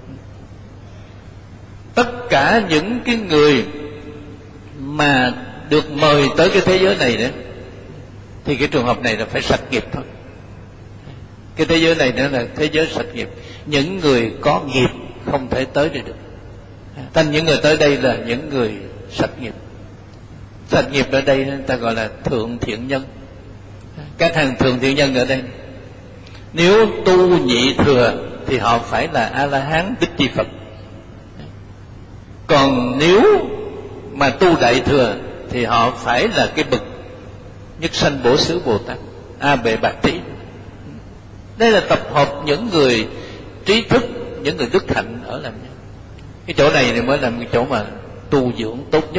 Tất cả những cái người mà được mời tới cái thế giới này đó, thì cái trường hợp này là phải sạch nghiệp thôi. Cái thế giới này nữa là thế giới sạch nghiệp. Những người có nghiệp không thể tới đây được. Thành những người tới đây là những người sạch nghiệp. Sạch nghiệp ở đây người ta gọi là thượng thiện nhân. Các hàng thượng thiện nhân ở đây, nếu tu nhị thừa thì họ phải là A-la-hán Bích Chi Phật. Còn nếu mà tu đại thừa thì họ phải là cái bậc Nhất Sanh Bổ Xứ Bồ Tát, A Bệ Bạc Tỷ. Đây là tập hợp những người trí thức, những người đức hạnh ở làm nhau. Cái chỗ này thì mới là cái chỗ mà tu dưỡng tốt nhất.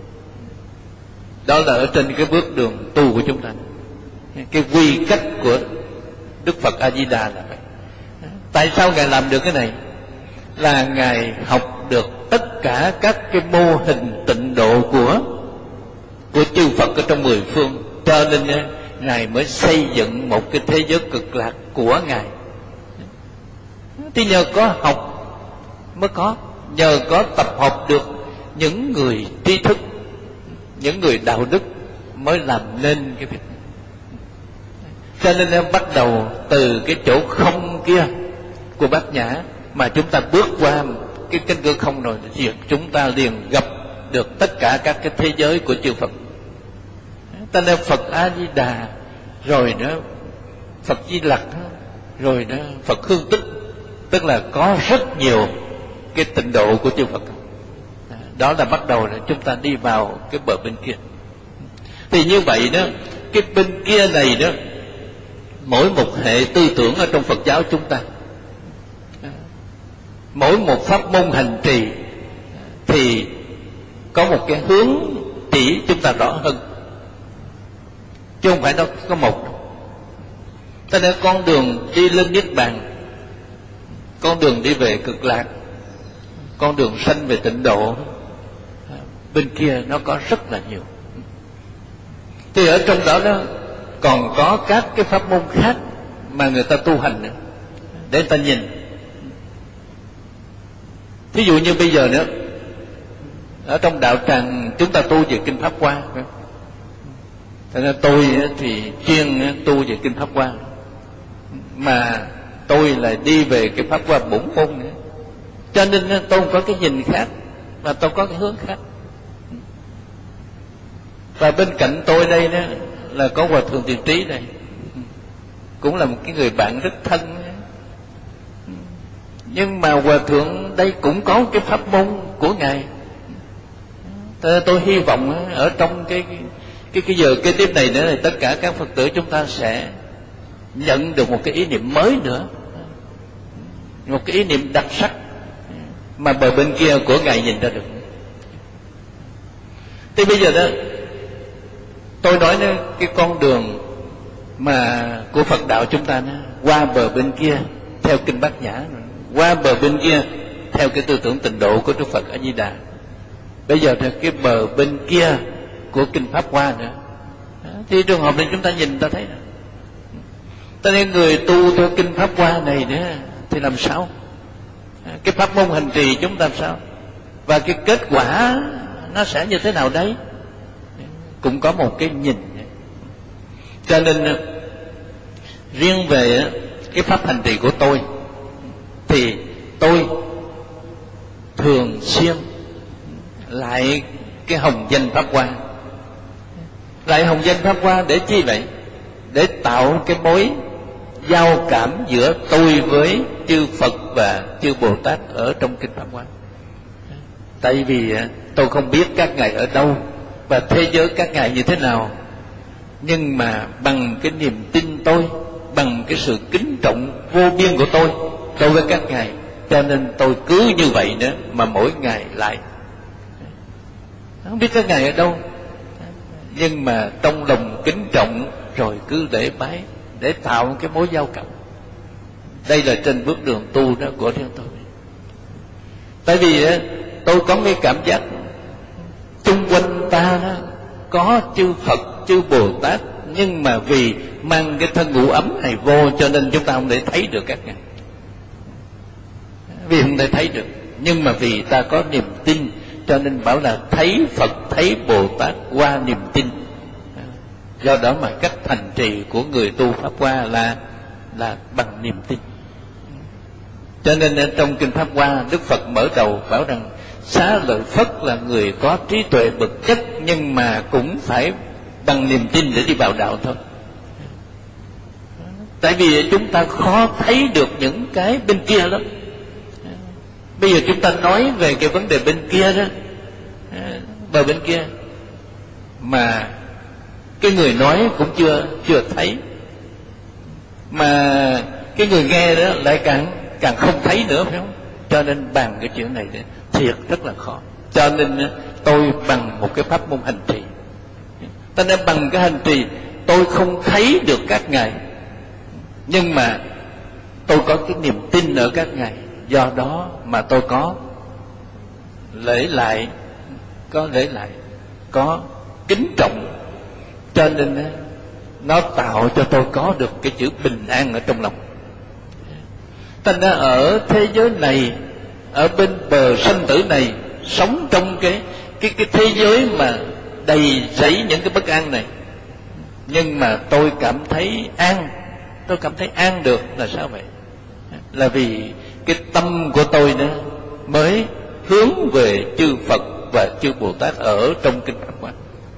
Đó là ở trên cái bước đường tu của chúng ta. Cái quy cách của Đức Phật A Di Đà là vậy. Tại sao ngài làm được cái này? Là ngài học được tất cả các cái mô hình tịnh độ của của chư Phật ở trong mười phương. Cho nên ngài mới xây dựng một cái thế giới cực lạc của ngài. Thì nhờ có học mới có, nhờ có tập hợp được những người trí thức, những người đạo đức mới làm nên cái việc này. Cho nên em bắt đầu từ cái chỗ không kia của Bát Nhã mà chúng ta bước qua cái cánh cửa không rồi thì chúng ta liền gặp được tất cả các cái thế giới của chư Phật. Ta nên Phật A Di Đà, rồi đó Phật Di Lặc, rồi đó Phật Hương Tích, tức là có rất nhiều cái tịnh độ của chư Phật. Đó là bắt đầu là chúng ta đi vào cái bờ bên kia. Thì như vậy đó, cái bên kia này đó, mỗi một hệ tư tưởng ở trong Phật giáo chúng ta, mỗi một pháp môn hành trì thì có một cái hướng chỉ chúng ta rõ hơn, chứ không phải nó có một. Cho nên con đường đi lên Niết Bàn, con đường đi về cực lạc, con đường sanh về tịnh độ, bên kia nó có rất là nhiều. Thì ở trong đó đó còn có các cái pháp môn khác mà người ta tu hành nữa, để người ta nhìn. Thí dụ như bây giờ nữa, ở trong đạo tràng chúng ta tu về kinh Pháp Hoa, Thế nên tôi thì chuyên tu về kinh Pháp Hoa, mà tôi lại đi về cái Pháp Hoa bổn môn nữa, cho nên tôi có cái nhìn khác và tôi có cái hướng khác. Và bên cạnh tôi đây đó là có Hòa Thượng Tiền Trí đây, cũng là một cái người bạn rất thân. Nhưng mà Hòa Thượng đây cũng có cái pháp môn của Ngài. Tôi hy vọng ở trong cái cái cái giờ kế tiếp này nữa, thì tất cả các Phật tử chúng ta sẽ nhận được một cái ý niệm mới nữa, một cái ý niệm đặc sắc mà bờ bên kia của Ngài nhìn ra được. Thì bây giờ đó tôi nói đó, cái con đường mà của Phật đạo chúng ta đó, qua bờ bên kia theo kinh Bát Nhã, qua bờ bên kia theo cái tư tưởng tịnh độ của Đức Phật A Di Đà, bây giờ theo cái bờ bên kia của kinh Pháp Hoa nữa. Thì trường hợp này chúng ta nhìn ta thấy đó. Cho nên người tu theo kinh Pháp Hoa này nữa thì làm sao? Cái pháp môn hành trì chúng ta làm sao? Và cái kết quả nó sẽ như thế nào đấy? Cũng có một cái nhìn. Cho nên riêng về cái pháp hành trì của tôi thì tôi thường xuyên lại cái hồng danh Pháp Hoa. Lại hồng danh Pháp Hoa để chi vậy? Để tạo cái mối giao cảm giữa tôi với chư Phật và chư Bồ Tát ở trong kinh Pháp Hoa. Tại vì tôi không biết các ngài ở đâu và thế giới các ngài như thế nào, nhưng mà bằng cái niềm tin tôi, bằng cái sự kính trọng vô biên của tôi đối với các ngài, cho nên tôi cứ như vậy nữa mà mỗi ngày lại không biết các ngài ở đâu, nhưng mà trong lòng kính trọng rồi cứ để bái, để tạo cái mối giao cảm. Đây là trên bước đường tu đó của riêng tôi. Tại vì tôi có cái cảm giác chung quanh ta đó có chư Phật, chư Bồ Tát, nhưng mà vì mang cái thân ngũ ấm này vô cho nên chúng ta không thể thấy được các ngài. Vì không thể thấy được, nhưng mà vì ta có niềm tin cho nên bảo là thấy Phật, thấy Bồ Tát qua niềm tin. Do đó mà cách hành trì của người tu Pháp Hoa là là bằng niềm tin. Cho nên trong kinh Pháp Hoa, Đức Phật mở đầu bảo rằng Xá Lợi Phất là người có trí tuệ bậc nhất, nhưng mà cũng phải bằng niềm tin để đi vào đạo thôi. Tại vì chúng ta khó thấy được những cái bên kia lắm. Bây giờ chúng ta nói về cái vấn đề bên kia đó, bờ bên kia, mà cái người nói cũng chưa chưa thấy, mà cái người nghe đó lại càng càng không thấy nữa, phải không? Cho nên bằng cái chuyện này thiệt rất là khó. Cho nên tôi bằng một cái pháp môn hành trì, cho nên bằng cái hành trì tôi không thấy được các ngài, nhưng mà tôi có cái niềm tin ở các ngài. Do đó mà tôi có lễ lại, có lễ lại, có kính trọng, cho nên nó tạo cho tôi có được cái chữ bình an ở trong lòng. Thành ra ở thế giới này, ở bên bờ sanh tử này, sống trong cái cái cái thế giới mà đầy rẫy những cái bất an này, nhưng mà tôi cảm thấy an, tôi cảm thấy an được là sao vậy? Là vì cái tâm của tôi nữa mới hướng về chư Phật và chư Bồ Tát ở trong kinh Pháp Hoa,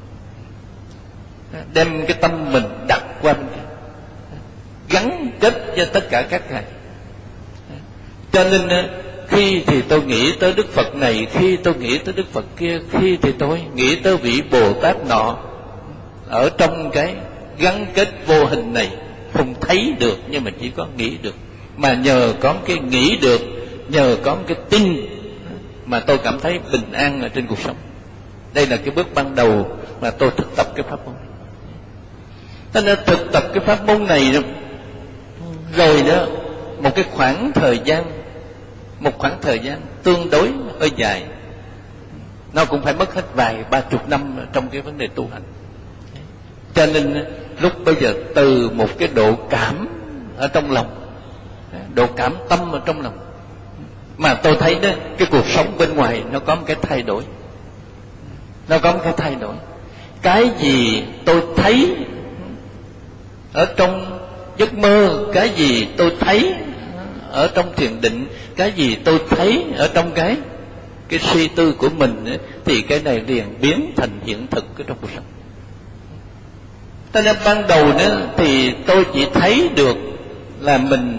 đem cái tâm mình đặt qua bên kia, gắn kết với tất cả các ngài. Cho nên khi thì tôi nghĩ tới Đức Phật này, khi tôi nghĩ tới Đức Phật kia, khi thì tôi nghĩ tới vị Bồ Tát nọ, ở trong cái gắn kết vô hình này, không thấy được nhưng mà chỉ có nghĩ được. Mà nhờ có cái nghĩ được, nhờ có cái tin mà tôi cảm thấy bình an ở trên cuộc sống. Đây là cái bước ban đầu mà tôi thực tập cái pháp môn. Cho nên thực tập cái pháp môn này rồi đó, một cái khoảng thời gian, một khoảng thời gian tương đối hơi dài, nó cũng phải mất hết vài ba chục năm trong cái vấn đề tu hành. Cho nên lúc bây giờ từ một cái độ cảm ở trong lòng, độ cảm tâm ở trong lòng, mà tôi thấy đó, cái cuộc sống bên ngoài nó có một cái thay đổi, nó có một cái thay đổi. cái gì tôi thấy ở trong giấc mơ, cái gì tôi thấy ở trong thiền định, cái gì tôi thấy ở trong cái cái suy tư của mình ấy, thì cái này liền biến thành hiện thực ở trong cuộc sống. Cho nên ban đầu nữa thì tôi chỉ thấy được là mình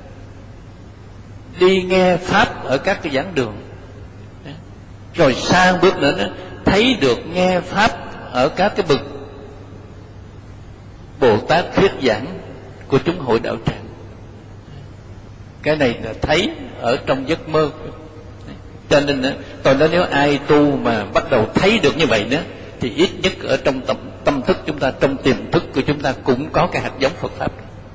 đi nghe pháp ở các cái giảng đường, rồi sang bước nữa, nữa thấy được nghe pháp ở các cái bậc Bồ Tát thuyết giảng của chúng hội đạo tràng. Cái này là thấy ở trong giấc mơ. Cho nên tôi nói nếu ai tu mà bắt đầu thấy được như vậy nữa, thì ít nhất ở trong tâm, tâm thức chúng ta, trong tiềm thức của chúng ta cũng có cái hạt giống Phật pháp.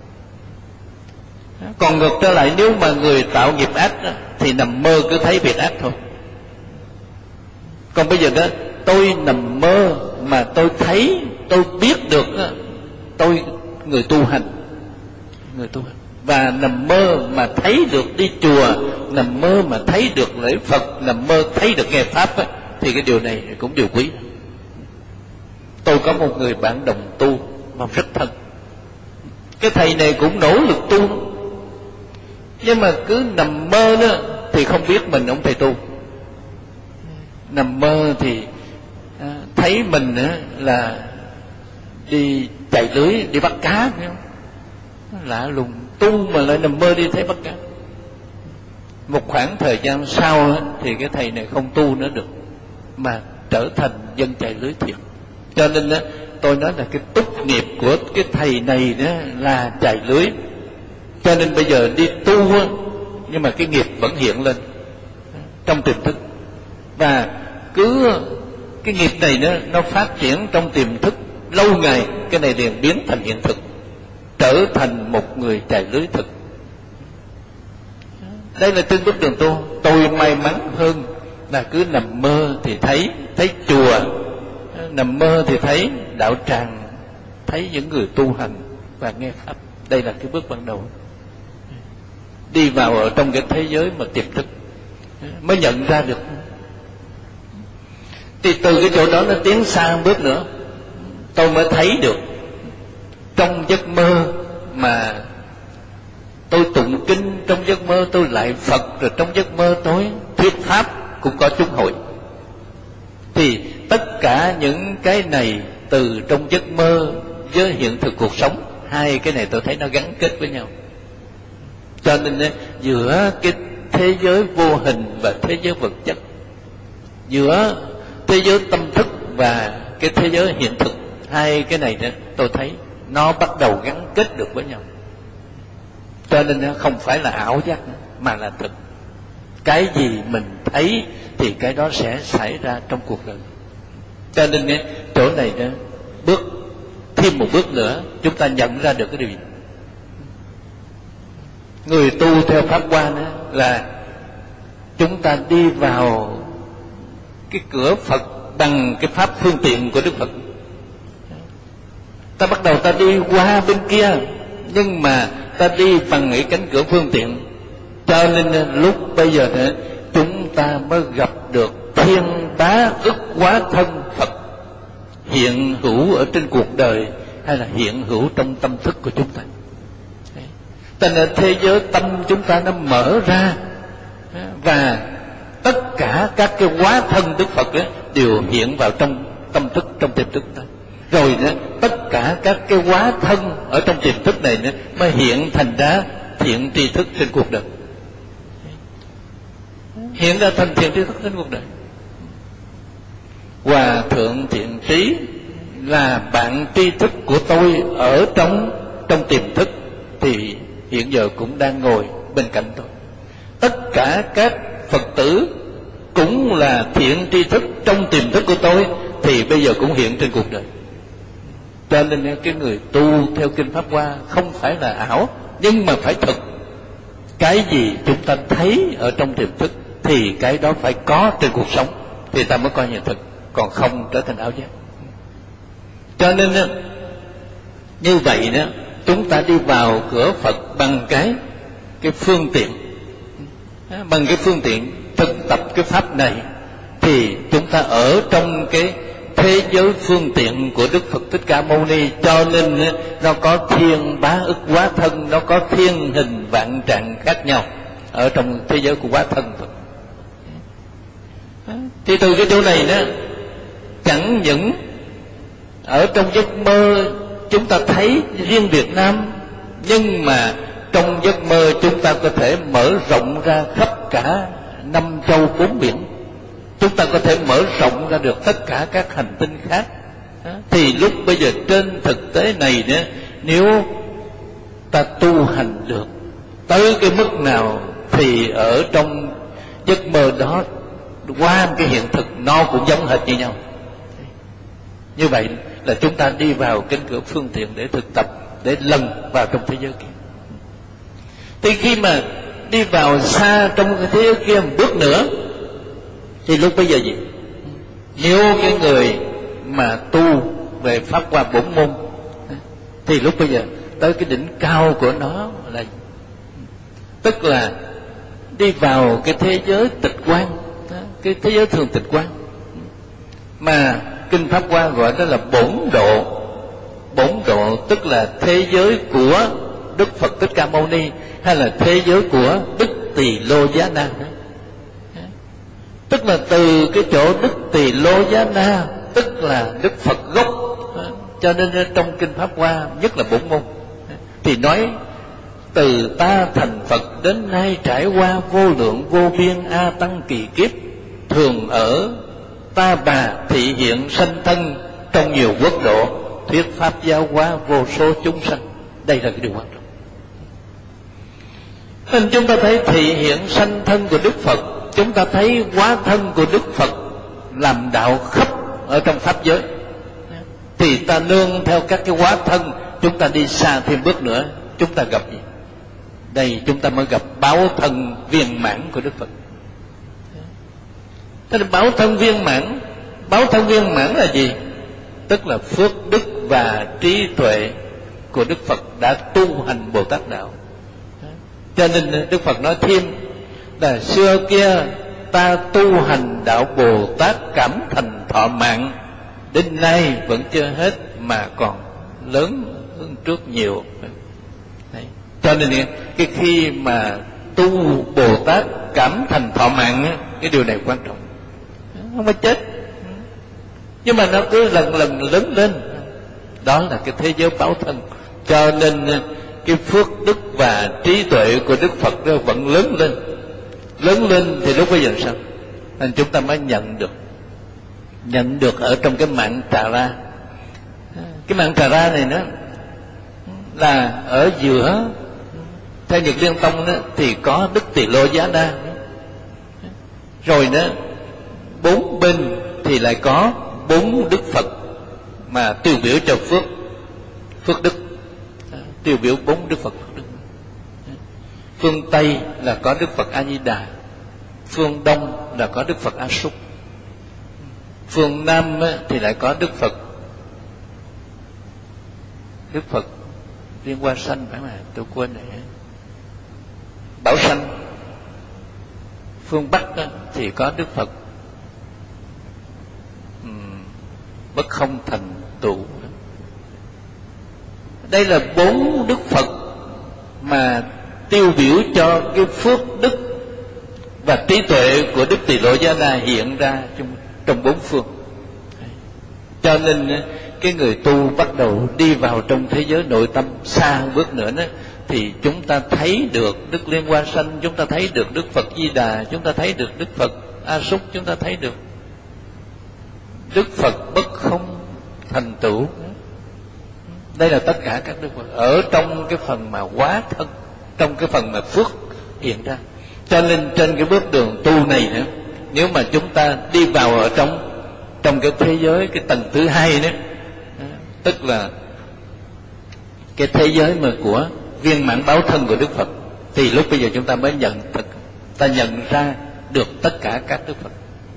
Còn ngược trở lại, nếu mà người tạo nghiệp ác đó, thì nằm mơ cứ thấy việc ác thôi. Còn bây giờ đó, tôi nằm mơ mà tôi thấy, tôi biết được đó, tôi người tu hành, người tu hành, và nằm mơ mà thấy được đi chùa, nằm mơ mà thấy được lễ Phật, nằm mơ thấy được nghe pháp đó, thì cái điều này cũng điều quý. Tôi có một người bạn đồng tu mà rất thân. Cái thầy này cũng nỗ lực tu, nhưng mà cứ nằm mơ đó thì không biết mình ông thầy tu. Nằm mơ thì à, thấy mình á, là đi chạy lưới, đi bắt cá, phải không? Lạ lùng, tu mà lại nằm mơ đi thấy bắt cá. Một khoảng thời gian sau á, thì cái thầy này không tu nữa được, mà trở thành dân chạy lưới thiệt. Cho nên á, tôi nói là cái túc nghiệp của cái thầy này đó là chạy lưới. Cho nên bây giờ đi tu á, nhưng mà cái nghiệp vẫn hiện lên trong tiềm thức, và cứ cái nghiệp này nó nó phát triển trong tiềm thức lâu ngày, cái này liền biến thành hiện thực, trở thành một người chạy lưới thực. Đây là trên bước đường tu. Tôi may mắn hơn là cứ nằm mơ thì thấy thấy chùa, nằm mơ thì thấy đạo tràng, thấy những người tu hành và nghe pháp. Đây là cái bước ban đầu, đi vào ở trong cái thế giới mà tiềm thức mới nhận ra được. Thì từ cái chỗ đó nó tiến sang bước nữa, tôi mới thấy được trong giấc mơ mà tôi tụng kinh, trong giấc mơ tôi lại Phật, rồi trong giấc mơ tôi thuyết pháp cũng có chúng hội. Thì tất cả những cái này từ trong giấc mơ với hiện thực cuộc sống, hai cái này tôi thấy nó gắn kết với nhau. Cho nên giữa cái thế giới vô hình và thế giới vật chất, giữa thế giới tâm thức và cái thế giới hiện thực, hai cái này tôi thấy nó bắt đầu gắn kết được với nhau. Cho nên không phải là ảo giác mà là thực. Cái gì mình thấy thì cái đó sẽ xảy ra trong cuộc đời. Cho nên chỗ này đó, bước thêm một bước nữa, chúng ta nhận ra được cái điều gì? Người tu theo pháp quan đó là chúng ta đi vào cái cửa Phật bằng cái pháp phương tiện của Đức Phật. Ta bắt đầu ta đi qua bên kia, nhưng mà ta đi bằng cái cánh cửa phương tiện. Cho nên lúc bây giờ nữa, chúng ta mới gặp được thiên bá ức hóa thân Phật hiện hữu ở trên cuộc đời, hay là hiện hữu trong tâm thức của chúng ta. Cho nên thế giới tâm chúng ta nó mở ra, và tất cả các cái hóa thân Đức Phật ấy đều hiện vào trong tâm thức, trong tiềm thức đó. Rồi nữa, tất cả các cái hóa thân ở trong tiềm thức này nữa mới hiện thành ra thiện tri thức trên cuộc đời. Hiện ra thành thiện tri thức trên cuộc đời. Hòa thượng thiện trí là bạn tri thức của tôi ở trong trong tiềm thức, thì hiện giờ cũng đang ngồi bên cạnh tôi. Tất cả các Phật tử cũng là thiện tri thức trong tiềm thức của tôi, thì bây giờ cũng hiện trên cuộc đời. Cho nên cái người tu theo kinh Pháp Hoa không phải là ảo, nhưng mà phải thực. Cái gì chúng ta thấy ở trong tiềm thức thì cái đó phải có trên cuộc sống, thì ta mới coi như thực, còn không trở thành ảo giác. Cho nên như vậy đó, chúng ta đi vào cửa Phật bằng cái cái phương tiện, bằng cái phương tiện thực tập cái pháp này, thì chúng ta ở trong cái thế giới phương tiện của Đức Phật Thích Ca Mâu Ni, cho nên nó có thiên bá ức hóa thân, nó có thiên hình vạn trạng khác nhau ở trong thế giới của hóa thân Phật. Thì từ cái chỗ này đó, chẳng những ở trong giấc mơ chúng ta thấy riêng Việt Nam, nhưng mà trong giấc mơ chúng ta có thể mở rộng ra khắp cả năm châu bốn biển, chúng ta có thể mở rộng ra được tất cả các hành tinh khác. Thì lúc bây giờ trên thực tế này nữa, nếu ta tu hành được tới cái mức nào thì ở trong giấc mơ đó qua cái hiện thực nó cũng giống hệt như nhau. Như vậy là chúng ta đi vào cánh cửa phương tiện để thực tập, để lần vào trong thế giới kia. Thì khi mà đi vào xa trong cái thế giới kia một bước nữa, thì lúc bây giờ gì? Nếu cái người mà tu về pháp hoa bổn môn, thì lúc bây giờ tới cái đỉnh cao của nó là, tức là đi vào cái thế giới tịch quan, cái thế giới thường tịch quan, mà kinh Pháp Hoa gọi đó là bổn độ. Bổn độ tức là thế giới của Đức Phật Thích Ca Mâu Ni, hay là thế giới của Đức Tỳ Lô Giá Na. Tức là từ cái chỗ Đức Tỳ Lô Giá Na, tức là Đức Phật gốc. Cho nên trong kinh Pháp Hoa, nhất là bổn môn, thì nói từ ta thành Phật đến nay trải qua vô lượng vô biên a tăng kỳ kiếp, thường ở ta bà thị hiện sanh thân trong nhiều quốc độ, thuyết pháp giáo hóa vô số chúng sanh. Đây là cái điều quan trọng. Nên chúng ta thấy thị hiện sanh thân của Đức Phật, chúng ta thấy hóa thân của Đức Phật làm đạo khắp ở trong pháp giới, thì ta nương theo các cái hóa thân, chúng ta đi xa thêm bước nữa, chúng ta gặp gì? Đây chúng ta mới gặp báo thân viên mãn của Đức Phật. Thế là báo thân viên mãn, báo thân viên mãn là gì? Tức là phước đức và trí tuệ của Đức Phật đã tu hành Bồ Tát đạo. Cho nên Đức Phật nói thêm là xưa kia ta tu hành đạo Bồ Tát cảm thành thọ mạng, đến nay vẫn chưa hết mà còn lớn hơn trước nhiều. Đấy. Cho nên cái khi mà tu Bồ Tát cảm thành thọ mạng, cái điều này quan trọng, không phải chết, nhưng mà nó cứ lần lần lớn lên. Đó là cái thế giới báo thân. Cho nên cái phước đức và trí tuệ của Đức Phật nó vẫn lớn lên. Lớn lên thì lúc bây giờ sao? Nên chúng ta mới nhận được nhận được ở trong cái mạng Trà Ra. Cái mạng Trà Ra này nó là ở giữa, theo Nhật Liên Tông đó, thì có Đức Tỳ Lô Giá Na, rồi đó bốn bên thì lại có bốn Đức Phật mà tiêu biểu cho phước phước đức, tiêu biểu bốn Đức Phật phước đức. Phương Tây là có Đức Phật A Di Đà, phương Đông là có Đức Phật A Súc, phương Nam thì lại có Đức Phật Đức Phật Liên Hoa Sanh, phải mà tôi quên này, Bảo Sanh. Phương Bắc thì có Đức Phật um, Bất Không Thành Tựu. Đây là bốn Đức Phật mà tiêu biểu cho cái phước đức và trí tuệ của Đức Tỳ Lô Giá Na hiện ra trong, trong bốn phương. Cho nên cái người tu bắt đầu đi vào trong thế giới nội tâm xa hơn bước nữa đó, thì chúng ta thấy được Đức Liên Hoa Sanh, chúng ta thấy được Đức Phật Di Đà, chúng ta thấy được Đức Phật A Súc, chúng ta thấy được Đức Phật Bất Không Thành Tựu. Đây là tất cả các Đức Phật ở trong cái phần mà hóa thân, trong cái phần mà phước hiện ra. Cho nên trên cái bước đường tu này nữa, nếu mà chúng ta đi vào ở trong trong cái thế giới, cái tầng thứ hai nữa, tức là cái thế giới mà của viên mãn báo thân của Đức Phật, thì lúc bây giờ chúng ta mới nhận thực, ta nhận ra được tất cả các Đức Phật.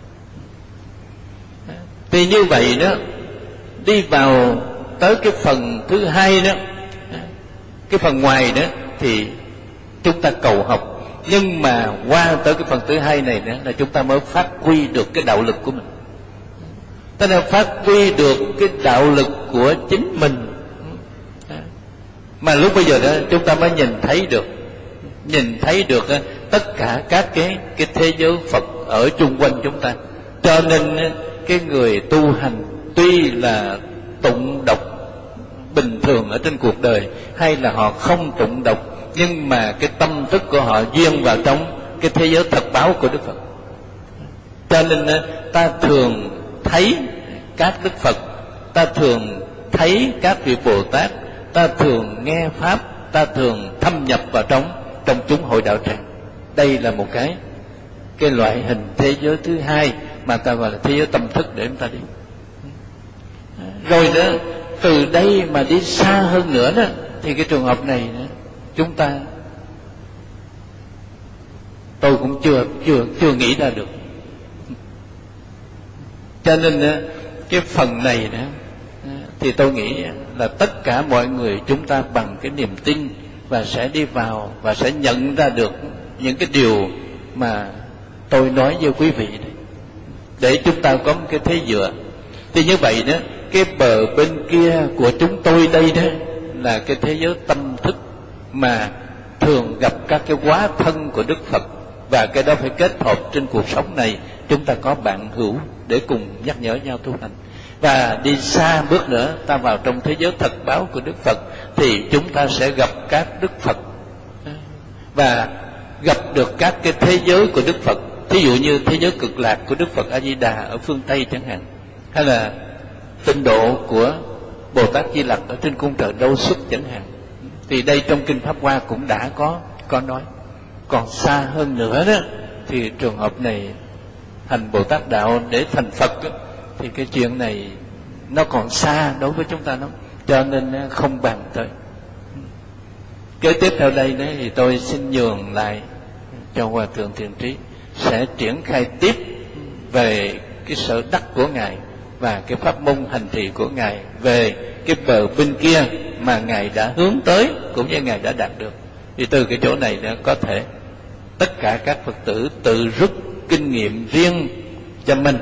Thì như vậy đó, đi vào tới cái phần thứ hai đó, cái phần ngoài đó thì chúng ta cầu học, nhưng mà qua tới cái phần thứ hai này nữa là chúng ta mới phát huy được cái đạo lực của mình. ta đã phát huy được cái đạo lực của chính mình. Mà lúc bây giờ đó chúng ta mới nhìn thấy được, nhìn thấy được tất cả các cái cái thế giới Phật ở chung quanh chúng ta. Cho nên cái người tu hành tuy là tụng đọc bình thường ở trên cuộc đời, hay là họ không tụng đọc, nhưng mà cái tâm thức của họ duyên vào trong cái thế giới thật báo của Đức Phật. Cho nên ta thường thấy các Đức Phật, ta thường thấy các vị Bồ Tát, ta thường nghe Pháp, ta thường thâm nhập vào trong trong chúng hội đạo tràng. Đây là một cái cái loại hình thế giới thứ hai mà ta gọi là thế giới tâm thức để chúng ta đi. Rồi đó, từ đây mà đi xa hơn nữa đó, thì cái trường hợp này đó, chúng ta tôi cũng chưa chưa chưa nghĩ ra được. Cho nên đó, cái phần này đó thì tôi nghĩ là tất cả mọi người chúng ta bằng cái niềm tin và sẽ đi vào và sẽ nhận ra được những cái điều mà tôi nói với quý vị đấy, để chúng ta có một cái thế dựa. Thì như vậy đó, cái bờ bên kia của chúng tôi đây đó là cái thế giới tâm thức mà thường gặp các cái hóa thân của Đức Phật, và cái đó phải kết hợp trên cuộc sống này. Chúng ta có bạn hữu để cùng nhắc nhở nhau tu hành. Và đi xa bước nữa, ta vào trong thế giới thật báo của Đức Phật, thì chúng ta sẽ gặp các Đức Phật và gặp được các cái thế giới của Đức Phật. Thí dụ như thế giới cực lạc của Đức Phật A Di Đà ở phương Tây chẳng hạn, hay là tịnh độ của Bồ Tát Di Lặc ở trên cung trời Đâu Xuất chẳng hạn. Thì đây trong kinh Pháp Hoa cũng đã có có nói. Còn xa hơn nữa đó, thì trường hợp này thành Bồ Tát đạo để thành Phật đó, thì cái chuyện này nó còn xa đối với chúng ta lắm, cho nên không bàn tới. Kế tiếp theo đây đấy, thì tôi xin nhường lại cho Hòa Thượng Thiện Trí sẽ triển khai tiếp về cái sở đắc của Ngài và cái pháp môn hành trì của Ngài về cái bờ bên kia mà Ngài đã hướng tới cũng như Ngài đã đạt được. Thì từ cái chỗ này đã có thể tất cả các Phật tử tự rút kinh nghiệm riêng cho mình,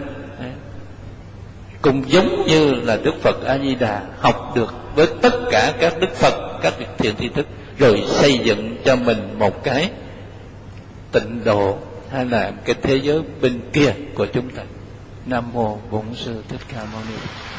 cũng giống như là Đức Phật A Di Đà học được với tất cả các Đức Phật, các vị thiện tri thức, rồi xây dựng cho mình một cái tịnh độ hay là cái thế giới bên kia của chúng ta. Nam mô Bổn Sư Thích Ca Mâu Ni.